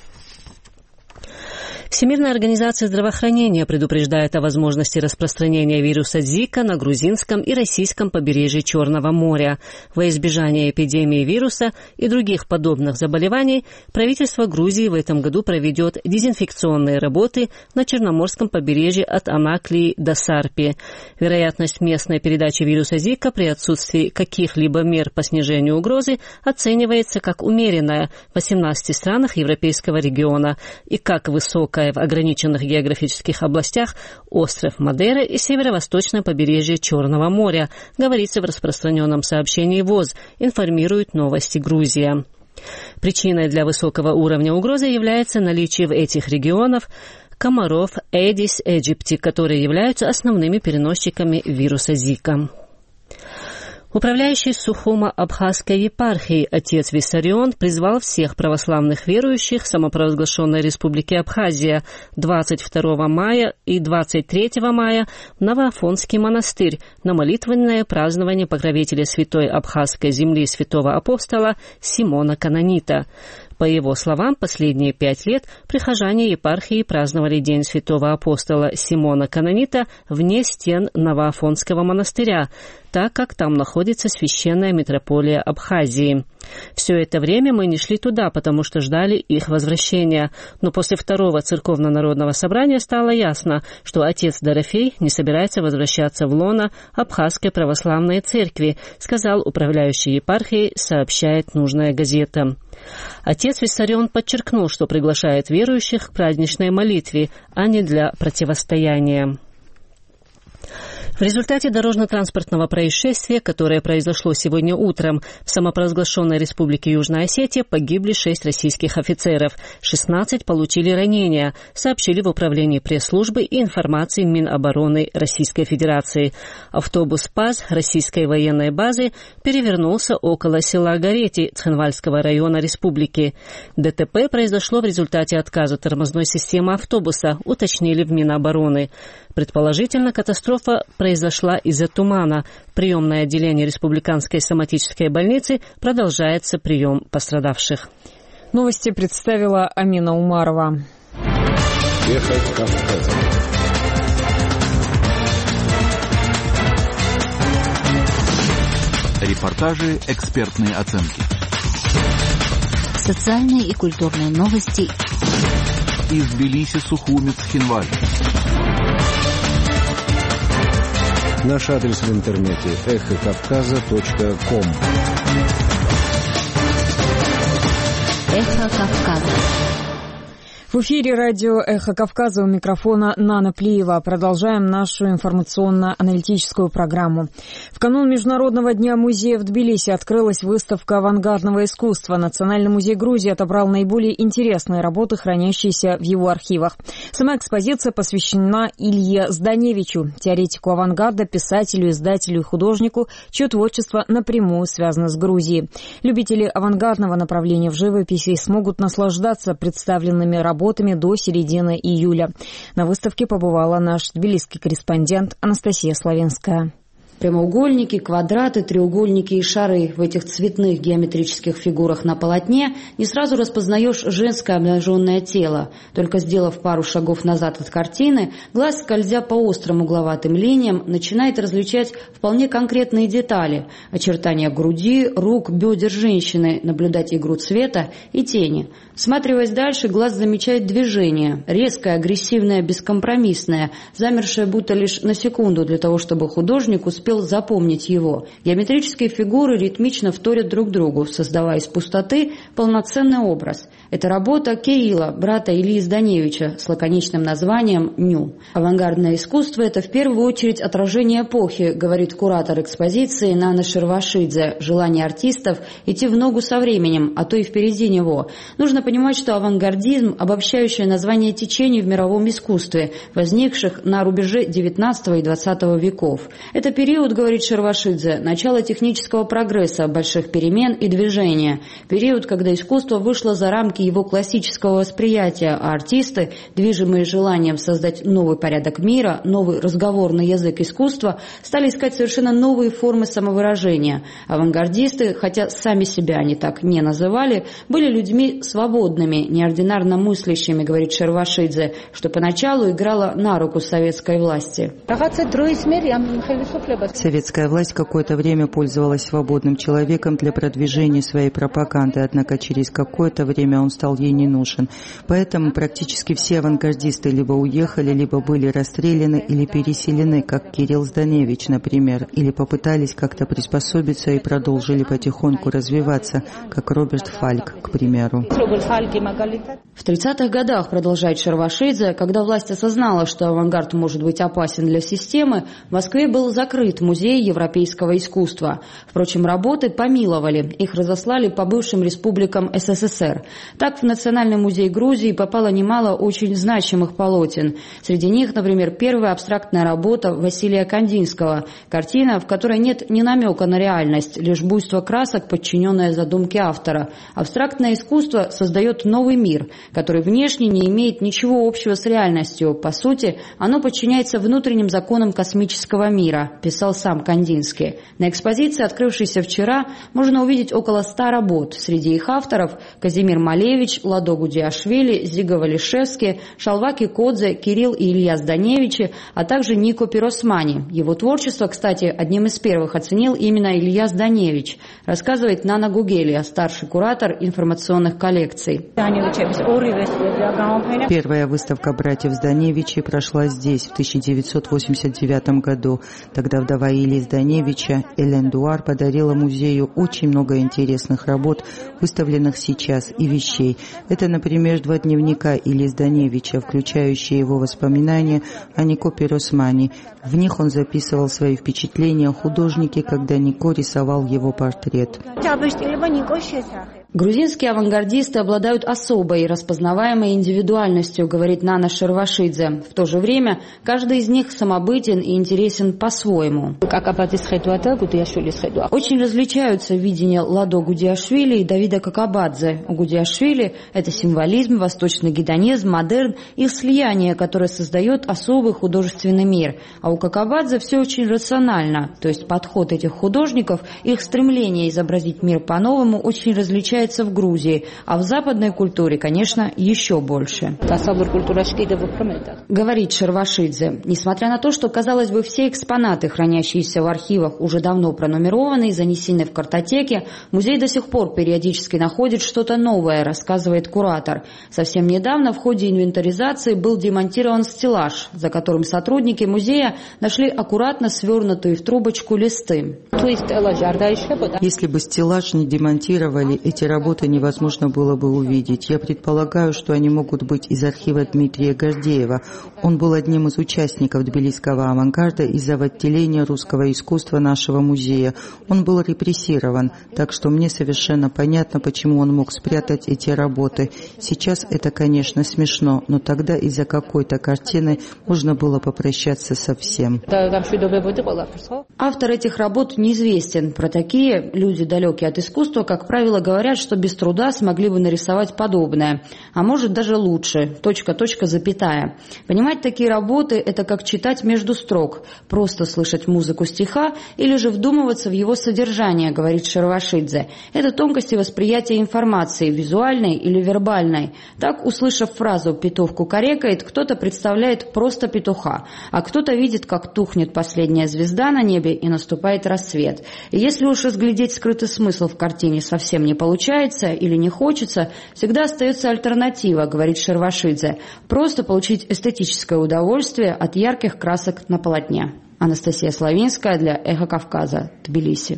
Всемирная организация здравоохранения предупреждает о возможности распространения вируса Зика на грузинском и российском побережье Черного моря. Во избежание эпидемии вируса и других подобных заболеваний правительство Грузии в этом году проведет дезинфекционные работы на Черноморском побережье от Анаклии до Сарпи. Вероятность местной передачи вируса Зика при отсутствии каких-либо мер по снижению угрозы оценивается как умеренная в восемнадцати странах европейского региона и как высокая в ограниченных географических областях остров Мадейра и северо-восточное побережье Черного моря, говорится в распространенном сообщении ВОЗ, информирует «Новости Грузия». Причиной для высокого уровня угрозы является наличие в этих регионах комаров Aedes aegypti, которые являются основными переносчиками вируса Зика. Управляющий Сухумо-Абхазской епархией отец Виссарион призвал всех православных верующих самопровозглашенной Республики Абхазия двадцать второго мая и двадцать третьего мая в Новоафонский монастырь на молитвенное празднование покровителя святой Абхазской земли святого апостола Симона Канонита. По его словам, последние пять лет прихожане епархии праздновали День святого апостола Симона Канонита вне стен Новоафонского монастыря, так как там находится священная митрополия Абхазии. Все это время мы не шли туда, потому что ждали их возвращения. Но после второго церковно-народного собрания стало ясно, что отец Дорофей не собирается возвращаться в лоно Абхазской православной церкви, сказал управляющий епархией, сообщает нужная газета. Отец Виссарион подчеркнул, что приглашает верующих к праздничной молитве, а не для противостояния. В результате дорожно-транспортного происшествия, которое произошло сегодня утром в самопровозглашенной Республике Южная Осетия, погибли шесть российских офицеров, шестнадцать получили ранения, сообщили в Управлении пресс-службы и информации Минобороны Российской Федерации. Автобус ПАЗ российской военной базы перевернулся около села Горети Цхинвальского района республики. ДТП произошло в результате отказа тормозной системы автобуса, уточнили в Минобороны. Предположительно, катастрофа произошла из-за тумана. В приемное отделение Республиканской соматической больницы продолжается прием пострадавших. Новости представила Амина Умарова. Эхо Кавказа. Репортажи, экспертные оценки. Социальные и культурные новости. Из Тбилиси, Сухуми, Цхинвали. Наш адрес в интернете эхо кавказа точка ком. Эхо Кавказа. В эфире радио «Эхо Кавказа», у микрофона Нана Плиева. Продолжаем нашу информационно-аналитическую программу. В канун Международного дня музея в Тбилиси открылась выставка авангардного искусства. Национальный музей Грузии отобрал наиболее интересные работы, хранящиеся в его архивах. Сама экспозиция посвящена Илье Зданевичу, теоретику авангарда, писателю, издателю и художнику, чье творчество напрямую связано с Грузией. Любители авангардного направления в живописи смогут наслаждаться представленными работами до середины июля. На выставке побывала наш тбилисский корреспондент Анастасия Славенская. Прямоугольники, квадраты, треугольники и шары. В этих цветных геометрических фигурах на полотне не сразу распознаешь женское обнаженное тело. Только сделав пару шагов назад от картины, глаз, скользя по острым угловатым линиям, начинает различать вполне конкретные детали. Очертания груди, рук, бедер женщины, наблюдать игру цвета и тени. Всматриваясь дальше, глаз замечает движение. Резкое, агрессивное, бескомпромиссное, замершее будто лишь на секунду для того, чтобы художник успел запомнить его. Геометрические фигуры ритмично вторят друг другу, создавая из пустоты полноценный образ. Это работа Кирилла, брата Ильи Зданевича, с лаконичным названием «Ню». Авангардное искусство – это в первую очередь отражение эпохи, говорит куратор экспозиции Нана Шервашидзе. Желание артистов идти в ногу со временем, а то и впереди него. Нужно понимать, что авангардизм – обобщающее название течений в мировом искусстве, возникших на рубеже девятнадцатого и двадцатого веков. Это период, говорит Шервашидзе, начало технического прогресса, больших перемен и движения. Период, когда искусство вышло за рамки его классического восприятия, а артисты, движимые желанием создать новый порядок мира, новый разговорный язык искусства, стали искать совершенно новые формы самовыражения. Авангардисты, хотя сами себя они так не называли, были людьми свободными, неординарно мыслящими, говорит Шервашидзе, что поначалу играло на руку советской власти. Советская власть какое-то время пользовалась свободным человеком для продвижения своей пропаганды, однако через какое-то время он стал ей не нужен. Поэтому практически все авангардисты либо уехали, либо были расстреляны или переселены, как Кирилл Зданевич, например, или попытались как-то приспособиться и продолжили потихоньку развиваться, как Роберт Фальк, к примеру. В тридцатых годах, продолжает Шервашидзе, когда власть осознала, что авангард может быть опасен для системы, в Москве был закрыт музей европейского искусства. Впрочем, работы помиловали, их разослали по бывшим республикам СССР. Так, в Национальный музей Грузии попало немало очень значимых полотен. Среди них, например, первая абстрактная работа Василия Кандинского, картина, в которой нет ни намека на реальность, лишь буйство красок, подчиненное задумке автора. Абстрактное искусство создает новый мир, который внешне не имеет ничего общего с реальностью. По сути, оно подчиняется внутренним законам космического мира, писал сам Кандинский. На экспозиции, открывшейся вчера, можно увидеть около ста работ. Среди их авторов Казимир Малевич, Ладо Гудиашвили, Зига Валишевский, Шалваки Кодзе, Кирилл и Илья Зданевичи, а также Нико Пиросмани. Его творчество, кстати, одним из первых оценил именно Илья Зданевич, рассказывает Нана Гугелия, старший куратор информационных коллекций. Первая выставка братьев Зданевичей прошла здесь в тысяча девятьсот восемьдесят девятом году. Тогда вдова Ильи Зданевича Элен Дуар подарила музею очень много интересных работ, выставленных сейчас, и вещей. Это, например, два дневника Ильи Зданевича, включающие его воспоминания о Нико Пиросмани. В них он записывал свои впечатления о художнике, когда Нико рисовал его портрет. Грузинские авангардисты обладают особой, распознаваемой индивидуальностью, говорит Нана Шервашидзе. В то же время каждый из них самобытен и интересен по-своему. Очень различаются видения Ладо Гудиашвили и Давида Какабадзе. У Гудиашвили это символизм, восточный гедонизм, модерн, их слияние, которое создает особый художественный мир. А у Какабадзе все очень рационально, то есть подход этих художников, их стремление изобразить мир по-новому очень различается в Грузии, а в западной культуре, конечно, еще больше. Говорит Шервашидзе, несмотря на то, что, казалось бы, все экспонаты, хранящиеся в архивах, уже давно пронумерованы и занесены в картотеки, музей до сих пор периодически находит что-то новое, рассказывает куратор. Совсем недавно в ходе инвентаризации был демонтирован стеллаж, за которым сотрудники музея нашли аккуратно свернутые в трубочку листы. Если бы стеллаж не демонтировали, эти работы невозможно было бы увидеть. Я предполагаю, что они могут быть из архива Дмитрия Гордеева. Он был одним из участников тбилисского авангарда из-за отделения русского искусства нашего музея. Он был репрессирован, так что мне совершенно понятно, почему он мог спрятать эти работы. Сейчас это, конечно, смешно, но тогда из-за какой-то картины можно было попрощаться со всем. Автор этих работ неизвестен. Про такие люди, далекие от искусства, как правило, говорят, что без труда смогли бы нарисовать подобное, а может даже лучше, точка, точка, запятая. Понимать такие работы – это как читать между строк, просто слышать музыку стиха или же вдумываться в его содержание, говорит Шервашидзе. Это тонкости восприятия информации, визуальной или вербальной. Так, услышав фразу «петух кукарекает», кто-то представляет просто петуха, а кто-то видит, как тухнет последняя звезда на небе и наступает рассвет. И если уж разглядеть скрытый смысл в картине совсем не получается или не хочется, всегда остается альтернатива, говорит Шервашидзе. Просто получить эстетическое удовольствие от ярких красок на полотне. Анастасия Славинская для «Эхо Кавказа», Тбилиси.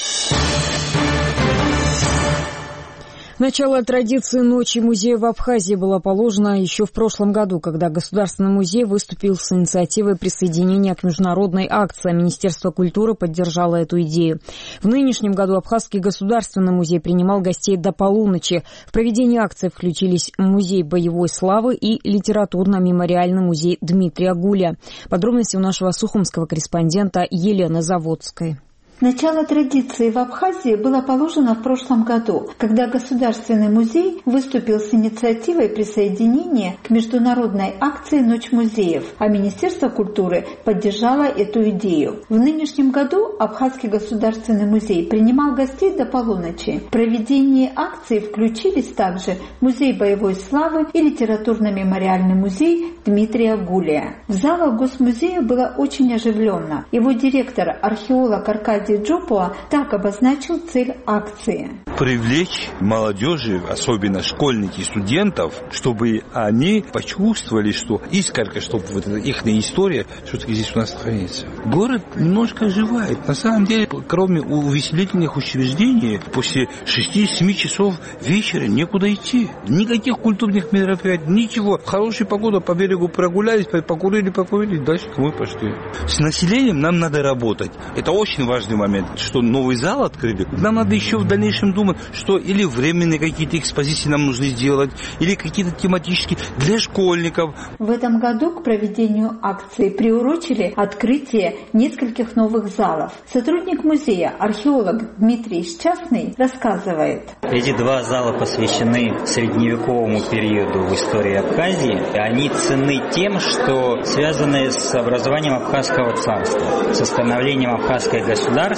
Начало традиции Ночи музея в Абхазии было положено еще в прошлом году, когда Государственный музей выступил с инициативой присоединения к международной акции. Министерство культуры поддержало эту идею. В нынешнем году Абхазский государственный музей принимал гостей до полуночи. В проведение акции включились Музей боевой славы и литературно-мемориальный музей Дмитрия Гуля. Подробности у нашего сухумского корреспондента Елены Заводской. Начало традиции в Абхазии было положено в прошлом году, когда Государственный музей выступил с инициативой присоединения к международной акции «Ночь музеев», а Министерство культуры поддержало эту идею. В нынешнем году Абхазский государственный музей принимал гостей до полуночи. В проведении акции включились также Музей боевой славы и литературно-мемориальный музей Дмитрия Гуля. В залах Госмузея было очень оживленно. Его директор, археолог Аркадий Джопуа так обозначил цель акции. Привлечь молодежи, особенно школьников и студентов, чтобы они почувствовали, что искорка, чтобы вот эта их история все-таки здесь у нас сохранится. Город немножко оживает. На самом деле, кроме увеселительных учреждений, после шести-семи часов вечера некуда идти. Никаких культурных мероприятий, ничего. Хорошая погода, по берегу прогулялись, покурили, покурили, дальше мы пошли. С населением нам надо работать. Это очень важный момент, что новый зал открыли. Нам надо еще в дальнейшем думать, что или временные какие-то экспозиции нам нужно сделать, или какие-то тематические для школьников. В этом году к проведению акции приурочили открытие нескольких новых залов. Сотрудник музея, археолог Дмитрий Счастный, рассказывает. Эти два зала посвящены средневековому периоду в истории Абхазии. Они ценны тем, что связаны с образованием Абхазского царства, с становлением абхазской государственности,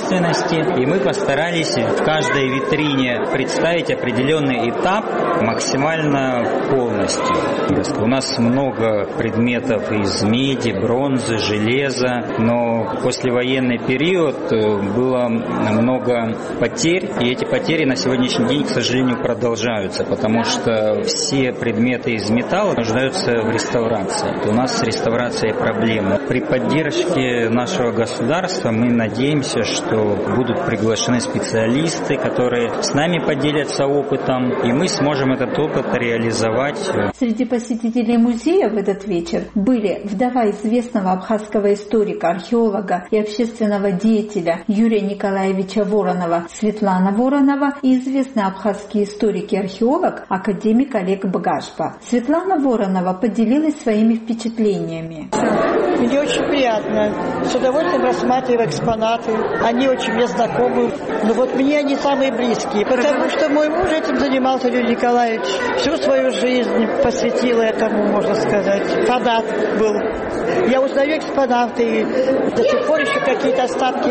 и мы постарались в каждой витрине представить определенный этап максимально полностью. У нас много предметов из меди, бронзы, железа, но послевоенный период было много потерь, и эти потери на сегодняшний день, к сожалению, продолжаются, потому что все предметы из металла нуждаются в реставрации. У нас с реставрацией проблемы. При поддержке нашего государства мы надеемся, что будут приглашены специалисты, которые с нами поделятся опытом, и мы сможем этот опыт реализовать. Среди посетителей музея в этот вечер были вдова известного абхазского историка, археолога и общественного деятеля Юрия Николаевича Воронова Светлана Воронова и известный абхазский историк и археолог, академик Олег Бгашба. Светлана Воронова поделилась своими впечатлениями. Мне очень приятно. С удовольствием рассматриваю экспонаты. Они очень мне знакомы. Но вот мне они самые близкие. Потому что мой муж этим занимался, Юрий Николаевич. Всю свою жизнь посвятил этому, можно сказать. Фанат был. Я узнаю экспонаты. До сих пор еще какие-то остатки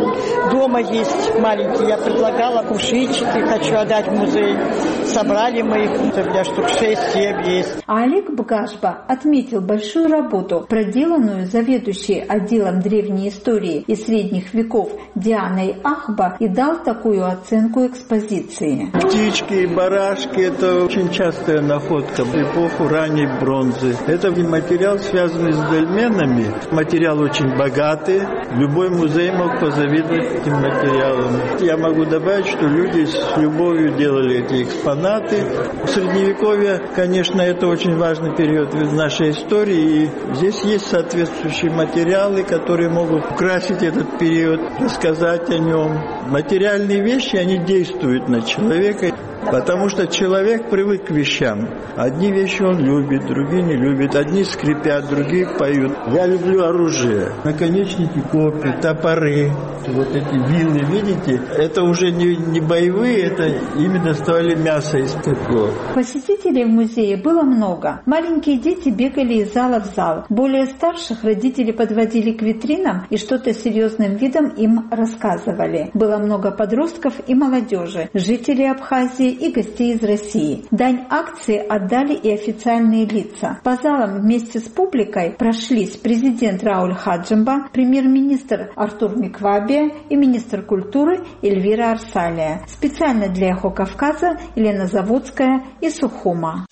дома есть маленькие. Я предлагала ушички, хочу отдать в музей. Собрали мы их. У меня штук шесть-семь есть. А Олег Бгашба отметил большую работу, проделанную заведующей отделом древней истории и средних веков Дианой Ахба, и дал такую оценку экспозиции. Птички, барашки – это очень частая находка в эпоху ранней бронзы. Это материал, связанный с дольменами. Материал очень богатый. Любой музей мог позавидовать этим материалам. Я могу добавить, что люди с любовью делали эти экспонаты. В Средневековье, конечно, это очень важный период в нашей истории. И здесь есть соответствующие материалы, которые могут украсить этот период, рассказать о нем. Материальные вещи, они действуют на человека. Потому что человек привык к вещам. Одни вещи он любит, другие не любит. Одни скрипят, другие поют. Я люблю оружие. Наконечники копий, топоры, вот эти вилы, видите? Это уже не, не боевые, это ими доставали мясо из такого. Посетителей в музее было много. Маленькие дети бегали из зала в зал. Более старших родители подводили к витринам и что-то серьезным видом им рассказывали. Было много подростков и молодежи, жителей Абхазии и гостей из России. Дань акции отдали и официальные лица. По залам вместе с публикой прошлись президент Рауль Хаджимба, премьер-министр Артур Миквабия и министр культуры Эльвира Арсалия. Специально для «Эхо Кавказа» Елена Заводская из Сухума.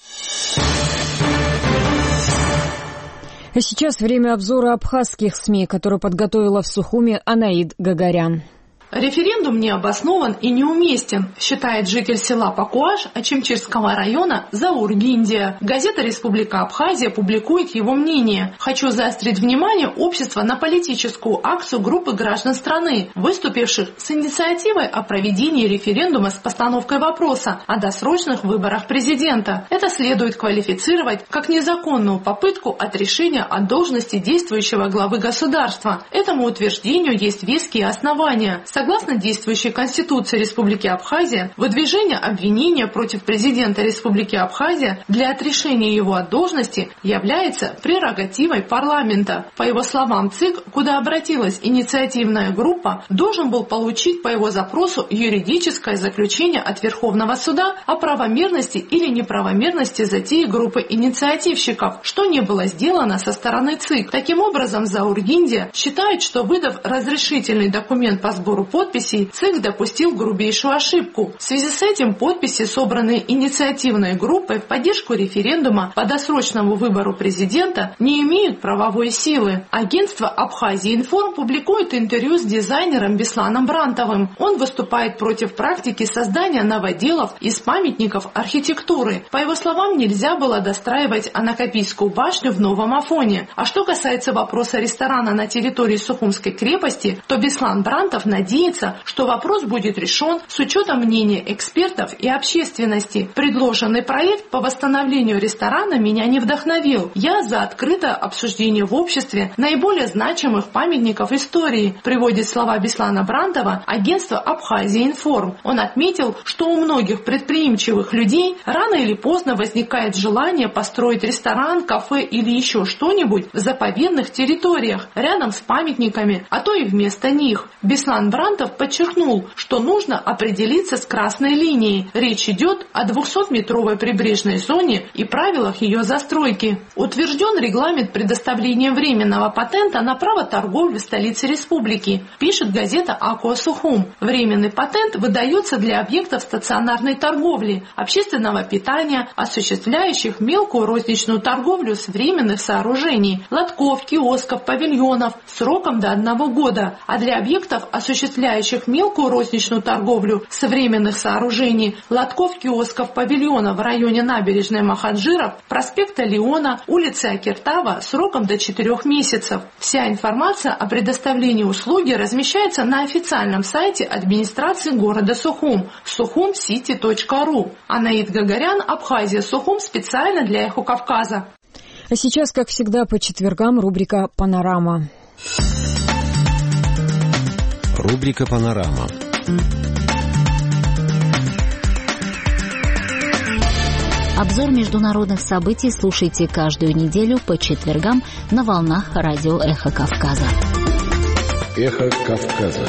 А сейчас время обзора абхазских СМИ, который подготовила в Сухуме Анаид Гагарян. Референдум не обоснован и неуместен, считает житель села Пакуаш Ачимчирского района Заур Гиндия. Газета «Республика Абхазия» публикует его мнение. Хочу заострить внимание общества на политическую акцию группы граждан страны, выступивших с инициативой о проведении референдума с постановкой вопроса о досрочных выборах президента. Это следует квалифицировать как незаконную попытку отрешения от должности действующего главы государства. Этому утверждению есть веские основания. Согласно действующей Конституции Республики Абхазия, выдвижение обвинения против президента Республики Абхазия для отрешения его от должности является прерогативой парламента. По его словам, ЦИК, куда обратилась инициативная группа, должен был получить по его запросу юридическое заключение от Верховного суда о правомерности или неправомерности затеи группы инициативщиков, что не было сделано со стороны ЦИК. Таким образом, Заур Гиндия считает, что, выдав разрешительный документ по сбору подписей, ЦИК допустил грубейшую ошибку. В связи с этим подписи, собранные инициативной группой в поддержку референдума по досрочному выбору президента, не имеют правовой силы. Агентство Абхазия Информ публикует интервью с дизайнером Бесланом Брантовым. Он выступает против практики создания новоделов из памятников архитектуры. По его словам, нельзя было достраивать Анакапийскую башню в новом Афоне. А что касается вопроса ресторана на территории Сухумской крепости, то Беслан Брантов надеется, что вопрос будет решен с учетом мнения экспертов и общественности. Предложенный проект по восстановлению ресторана меня не вдохновил. Я за открытое обсуждение в обществе наиболее значимых памятников истории, приводит слова Беслана Брантова агентство Абхазия Информ. Он отметил, что у многих предприимчивых людей рано или поздно возникает желание построить ресторан, кафе или еще что-нибудь в заповедных территориях, рядом с памятниками, а то и вместо них. Беслан Брантов подчеркнул, что нужно определиться с красной линией. Речь идет о двухсотметровой прибрежной зоне и правилах ее застройки. Утвержден регламент предоставления временного патента на право торговли в столице республики, пишет газета «Акуа Сухум». Временный патент выдается для объектов стационарной торговли, общественного питания, осуществляющих мелкую розничную торговлю с временных сооружений, лотков, киосков, павильонов сроком до одного года, а для объектов, осуществляющих мелкую розничную торговлю с временных сооружений, лотков, киосков, павильонов в районе набережной Махаджиров, проспекта Леона, улицы Акиртава сроком до четырех месяцев. Вся информация о предоставлении услуги размещается на официальном сайте администрации города Сухум сухум сити точка ру. Анаид Гагарян, Абхазия, Сухум, специально для «Эхо Кавказа». А сейчас, как всегда, по четвергам рубрика «Панорама». Рубрика «Панорама». Обзор международных событий слушайте каждую неделю по четвергам на волнах радио «Эхо Кавказа». «Эхо Кавказа».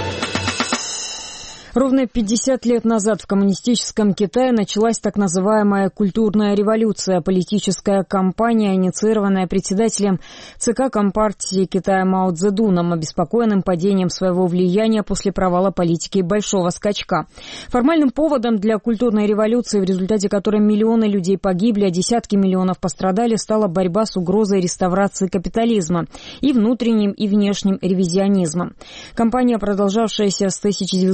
Ровно пятьдесят лет назад в коммунистическом Китае началась так называемая культурная революция, политическая кампания, инициированная председателем ЦК Компартии Китая Мао Цзэдуном, обеспокоенным падением своего влияния после провала политики большого скачка. Формальным поводом для культурной революции, в результате которой миллионы людей погибли, а десятки миллионов пострадали, стала борьба с угрозой реставрации капитализма и внутренним, и внешним ревизионизмом. Кампания, продолжавшаяся с тысяча девятьсот шестьдесят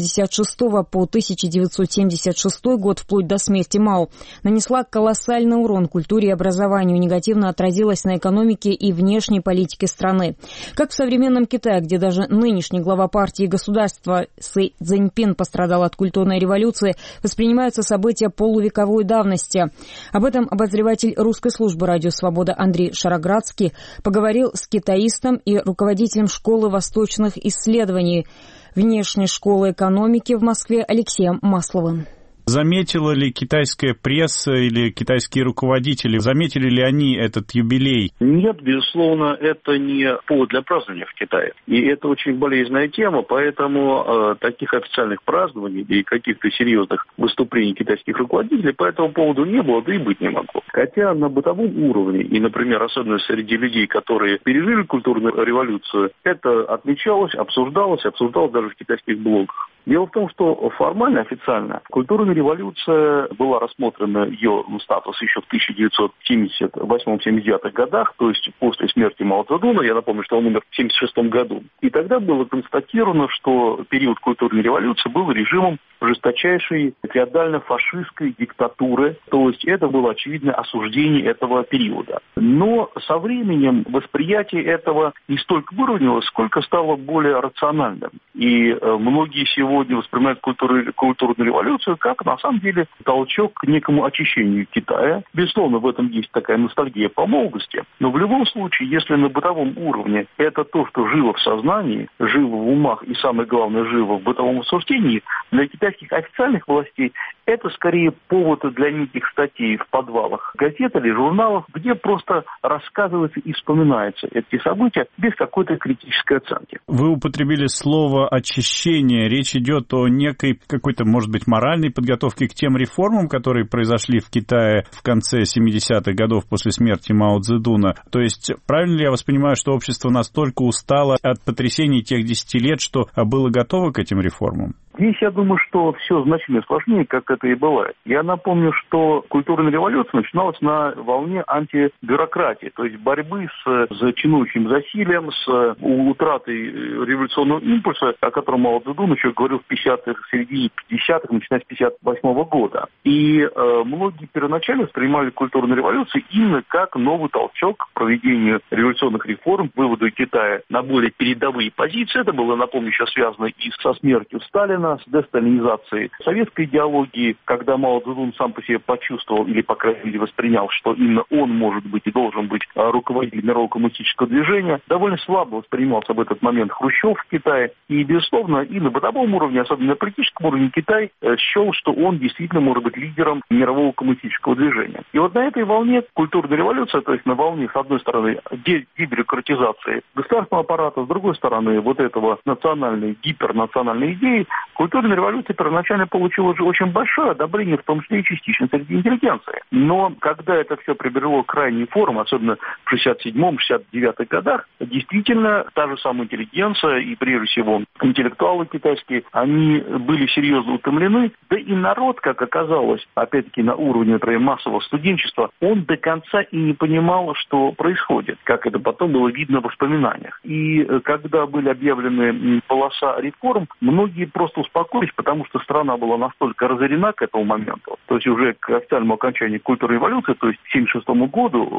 шестьдесят шестого по тысяча девятьсот семьдесят шестой год, вплоть до смерти Мао, нанесла колоссальный урон культуре и образованию, негативно отразилась на экономике и внешней политике страны. Как в современном Китае, где даже нынешний глава партии и государства Си Цзиньпин пострадал от культурной революции, воспринимаются события полувековой давности. Об этом обозреватель русской службы «Радио Свобода» Андрей Шароградский поговорил с китаистом и руководителем школы восточных исследований внешней школы экономики в Москве Алексеем Масловым. Заметила ли китайская пресса или китайские руководители, заметили ли они этот юбилей? Нет, безусловно, это не повод для празднования в Китае. И это очень болезненная тема, поэтому э, таких официальных празднований и каких-то серьезных выступлений китайских руководителей по этому поводу не было, да и быть не могло. Хотя на бытовом уровне, и, например, особенно среди людей, которые пережили культурную революцию, это отмечалось, обсуждалось, обсуждалось даже в китайских блогах. Дело в том, что формально, официально, культурная революция была рассмотрена, ее статус еще в тысяча девятьсот семьдесят восьмом — семьдесят девятом годах, то есть после смерти Мао Цзэдуна, я напомню, что он умер в семьдесят шестом году. И тогда было констатировано, что период культурной революции был режимом жесточайшей феодально-фашистской диктатуры, то есть это было очевидное осуждение этого периода. Но со временем восприятие этого не столько выровнялось, сколько стало более рациональным. И э, многие сегодня воспринимают культуру, культурную революцию как, на самом деле, толчок к некому очищению Китая. Безусловно, в этом есть такая ностальгия по молодости. Но в любом случае, если на бытовом уровне это то, что живо в сознании, живо в умах и, самое главное, живо в бытовом обсуждении, для китайских официальных властей это скорее повод для неких статей в подвалах газет или журналов, где просто рассказывается и вспоминаются эти события без какой-то критической оценки. Вы употребили слово «очищение». Речь идет о некой какой-то, может быть, моральной подготовке к тем реформам, которые произошли в Китае в конце семидесятых годов после смерти Мао Цзэдуна. То есть, правильно ли я воспринимаю, что общество настолько устало от потрясений тех десяти лет, что было готово к этим реформам? Здесь, я думаю, что все значительно сложнее, как это и бывает. Я напомню, что культурная революция начиналась на волне антибюрократии, то есть борьбы с, с чинующим засилием, с утратой революционного импульса, о котором Мао Цзэдун еще говорил в пятидесятых, в середине пятидесятых, начиная с пятьдесят восьмого года. И э, многие первоначально воспринимали культурную революцию именно как новый толчок к проведению революционных реформ, выводу Китая на более передовые позиции. Это было, напомню, еще связано и со смертью Сталина, с десталинизацией советской идеологии, когда Мао Цзэдун сам по себе почувствовал или, по крайней мере, воспринял, что именно он может быть и должен быть руководителем мирового коммунистического движения, довольно слабо воспринимался в этот момент Хрущев в Китае. И, безусловно, и на бытовом уровне, особенно на политическом уровне, Китай счел, что он действительно может быть лидером мирового коммунистического движения. И вот на этой волне культурная революция, то есть на волне, с одной стороны, дебюрократизации государственного аппарата, с другой стороны, вот этого национальной, гипернациональной идеи, культурная революция первоначально получила уже очень большое одобрение, в том числе и частично среди интеллигенции. Но когда это все приобрело крайние формы, особенно в шестьдесят седьмом — шестьдесят девятом годах, действительно, та же самая интеллигенция и, прежде всего, интеллектуалы китайские, они были серьезно утомлены, да и народ, как оказалось, опять-таки на уровне, например, массового студенчества, он до конца и не понимал, что происходит, как это потом было видно в воспоминаниях. И когда были объявлены полоса реформ, многие просто успокоились, потому что страна была настолько разорена к этому моменту, то есть уже к официальному окончанию культурной революции, то есть к семьдесят шестому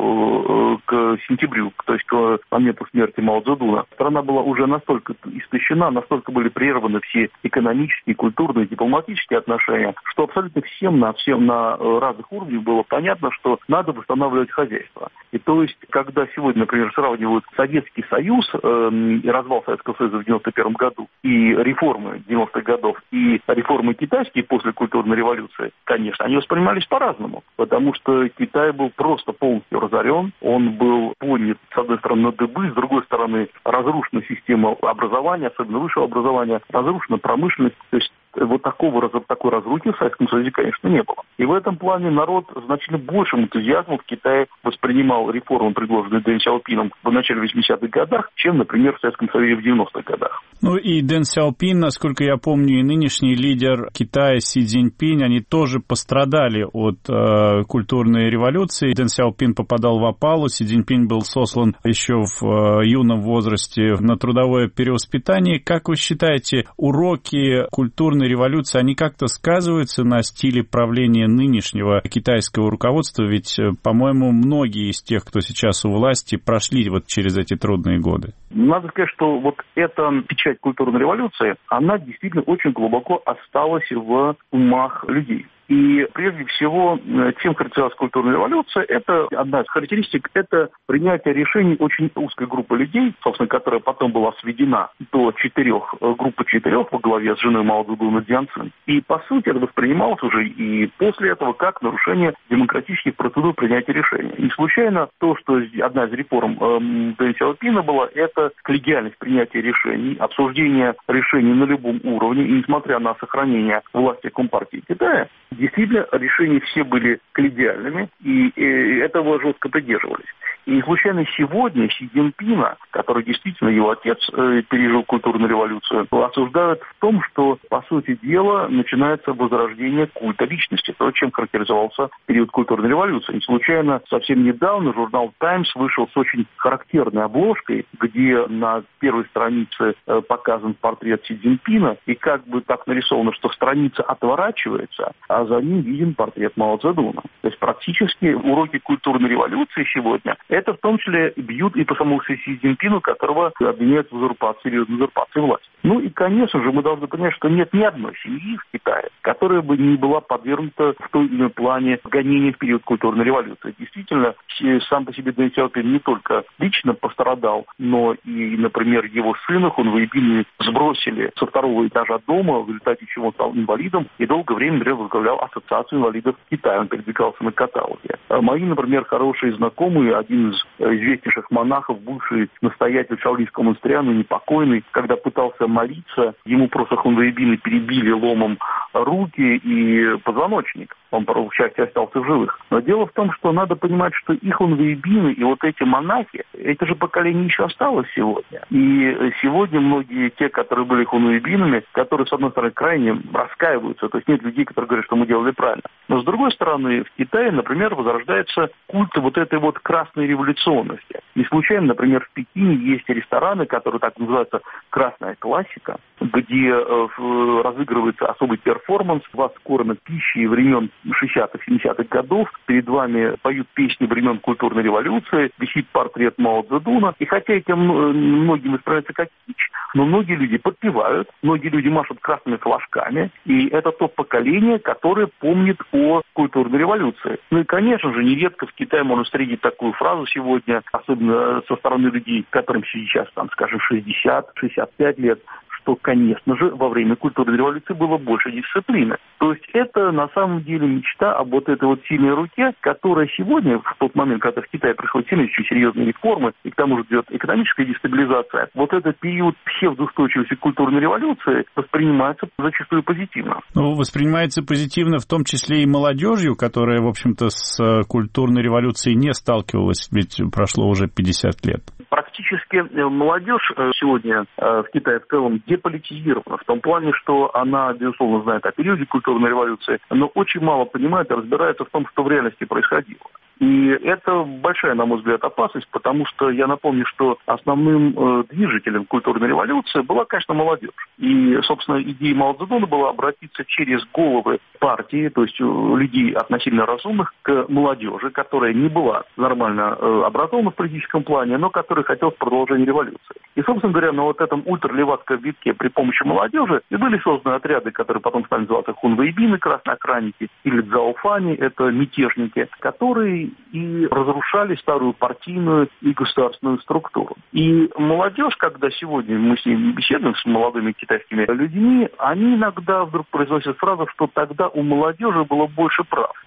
году, к сентябрю, то есть к моменту смерти Мао Цзэдуна, страна была уже настолько истощена, настолько были прерваны все экономические, культурные, дипломатические отношения, что абсолютно всем на, всем на разных уровнях было понятно, что надо восстанавливать хозяйство. И то есть, когда сегодня, например, сравнивают Советский Союз э, и развал Советского Союза в девяносто первом году и реформы девяностых годов, и реформы китайские после культурной революции, конечно, они воспринимались по-разному, потому что Китай был просто полностью разорен, он был поднят, с одной стороны, на дыбы, с другой стороны, разрушена система образования, особенно высшего образования, разрушена промышленность, то есть вот такого, такой разрухи в Советском Союзе, конечно, не было. И в этом плане народ значительно большим энтузиазмом в Китае воспринимал реформы, предложенные Дэн Сяопином в начале восьмидесятых годах, чем, например, в Советском Союзе в девяностых годах. Ну и Дэн Сяопин, насколько я помню, и нынешний лидер Китая Си Цзиньпинь, они тоже пострадали от э, культурной революции. Дэн Сяопин попадал в опалу, Си Цзиньпинь был сослан еще в э, юном возрасте на трудовое перевоспитание. Как вы считаете, уроки культурной революции, они как-то сказываются на стиле правления нынешнего китайского руководства? Ведь, по-моему, многие из тех, кто сейчас у власти, прошли вот через эти трудные годы. Надо сказать, что вот эта печать культурной революции, она действительно очень глубоко осталась в умах людей. И прежде всего, чем характеризовалась культурная революция, это одна из характеристик, это принятие решений очень узкой группы людей, собственно, которая потом была сведена до четырех, группы четырех во главе с женой Мао Цзэдуна Дзян Цин. И, по сути, это воспринималось уже и после этого как нарушение демократических процедур принятия решений. Не случайно то, что одна из реформ э, Дэн Сяопина была, это коллегиальность принятия решений, обсуждение решений на любом уровне, и несмотря на сохранение власти Компартии Китая, действительно, решения все были коллегиальными, и, и этого жестко придерживались. И не случайно сегодня Си Цзиньпина, который действительно его отец э, пережил культурную революцию, осуждают в том, что, по сути дела, начинается возрождение культа личности, то, чем характеризовался период культурной революции. Не случайно совсем недавно журнал «Таймс» вышел с очень характерной обложкой, где на первой странице э, показан портрет Си Цзиньпина, и как бы так нарисовано, что страница отворачивается, а за ним виден портрет Мао Цзэдуна. То есть практически уроки культурной революции сегодня – это в том числе бьют и по самому Си Цзиньпину, которого обвиняют в узурпации или узурпации власти. Ну и, конечно же, мы должны понять, что нет ни одной семьи в Китае, которая бы не была подвергнута в той или иной плане гонению в период культурной революции. Действительно, сам по себе Дэн Сяопин не только лично пострадал, но и, например, его сына Хун Вэйбина сбросили со второго этажа дома, в результате чего он стал инвалидом, и долгое время, например, возглавлял Ассоциацию инвалидов Китая. Он передвигался на каталоге. Мои, например, хорошие знакомые, один из известнейших монахов, бывший настоятель Шаолиньского монастыря, но непокойный, когда пытался молиться, ему просто Хун Вэйбина перебили ломом руки и позвоночник. Он, по счастью, остался в живых. Но дело в том, что надо понимать, что и Хун Вэйбины, и вот эти монахи, это же поколение еще осталось сегодня. И сегодня многие те, которые были Хун Вэйбинами, которые, с одной стороны, крайне раскаиваются, то есть нет людей, которые говорят, что мы делали правильно. Но, с другой стороны, в Китае, например, возрождается культ вот этой вот красной революционности. Не случайно, например, в Пекине есть рестораны, которые так называются «красная классика», где э, разыгрывается особый перформанс, вас кормят пищей времен шестидесятых, семидесятых годов, перед вами поют песни времен культурной революции, висит портрет Мао Цзэдуна, и хотя этим многим воспринимается как кич, но многие люди подпевают, многие люди машут красными флажками, и это то поколение, которое помнит о культурной революции. Ну и, конечно же, нередко в Китае можно встретить такую фразу сегодня, особенно со стороны людей, которым сейчас, там, скажем, шестьдесят — шестьдесят пять лет, что, конечно же, во время культурной революции было больше дисциплины. То есть это на самом деле мечта об вот этой вот сильной руке, которая сегодня, в тот момент, когда в Китае происходят сильные, очень серьезные реформы, и к тому же идет экономическая дестабилизация, вот этот период псевдоустойчивости культурной революции воспринимается зачастую позитивно. Ну, воспринимается позитивно в том числе и молодежью, которая, в общем-то, с культурной революцией не сталкивалась, ведь прошло уже пятьдесят лет. Практически молодежь сегодня в Китае в целом деполитизирована, в том плане, что она, безусловно, знает о периоде культурной революции, но очень мало понимает и разбирается в том, что в реальности происходило. И это большая, на мой взгляд, опасность, потому что я напомню, что основным э, движителем культурной революции была, конечно, молодежь. И, собственно, идея Мао Цзэдуна была обратиться через головы партии, то есть людей относительно разумных, к молодежи, которая не была нормально э, образована в политическом плане, но которая хотела продолжения революции. И, собственно говоря, на вот этом ультралевацком витке при помощи молодежи и были созданы отряды, которые потом стали называться Хун Вэйбины, красные охранники, или Цзаофани, это мятежники, которые и разрушали старую партийную и государственную структуру. И молодежь, когда сегодня мы с ними беседуем, с молодыми китайскими людьми, они иногда вдруг произносят фразу, что тогда у молодежи было больше прав.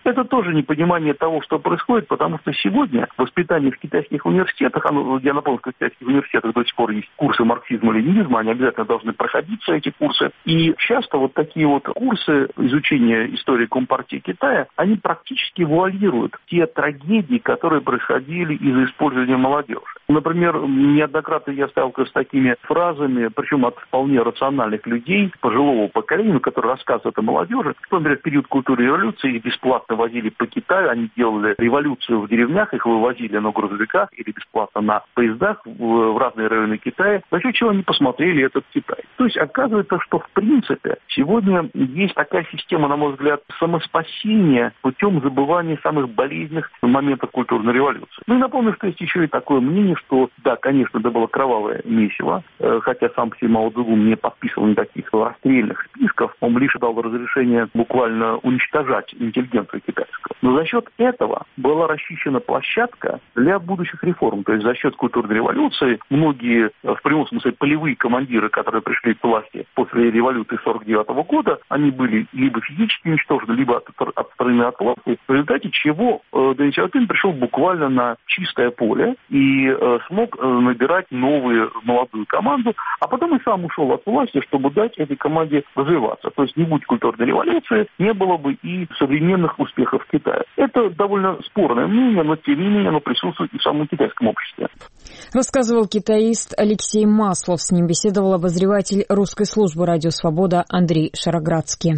Это тоже непонимание того, что происходит, потому что сегодня воспитание в китайских университетах, оно, я напомню, что в китайских университетах до сих пор есть курсы марксизма и ленинизма, они обязательно должны проходиться, эти курсы. И часто вот такие вот курсы изучения истории Компартии Китая, они практически вуалируют те трагедии, которые происходили из-за использования молодежи. Например, неоднократно я сталкиваюсь с такими фразами, причем от вполне рациональных людей, пожилого поколения, которые рассказывают о молодежи. Например, в период культуры революции их бесплатно возили по Китаю, они делали революцию в деревнях, их вывозили на грузовиках или бесплатно на поездах в разные районы Китая, за счет чего они посмотрели этот Китай. То есть оказывается, что в принципе сегодня есть такая система, на мой взгляд, самоспасения путем забывания самых болезненных моментов культурной революции. Ну и напомню, что есть еще и такое мнение, что да, конечно, это было кровавое месиво, хотя сам Си Мао Цзэдун не подписывал никаких расстрельных списков, он лишь дал разрешение буквально уничтожать интеллигенцию китайскую. Но за счет этого была расчищена площадка для будущих реформ. То есть за счет культурной революции многие, в прямом смысле, полевые командиры, которые пришли к власти после революции сорок девятого года, они были либо физически уничтожены, либо отстранены от власти, в результате чего Дэн Сяопин пришел буквально на чистое поле и смог набирать новую молодую команду, а потом и сам ушел от власти, чтобы дать этой команде развиваться. То есть не будь культурной революции, не было бы и современных успехов Китая. Это довольно спорное мнение, но тем не менее оно присутствует и в самом китайском обществе. Рассказывал китаист Алексей Маслов. С ним беседовал обозреватель русской службы «Радио Свобода» Андрей Шароградский.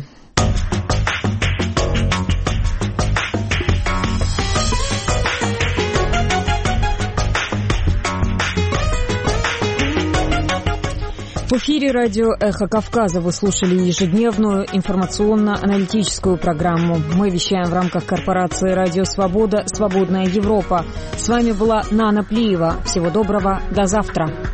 В эфире радио «Эхо Кавказа» вы слушали ежедневную информационно-аналитическую программу. Мы вещаем в рамках корпорации «Радио Свобода. Свободная Европа». С вами была Нана Плиева. Всего доброго. До завтра.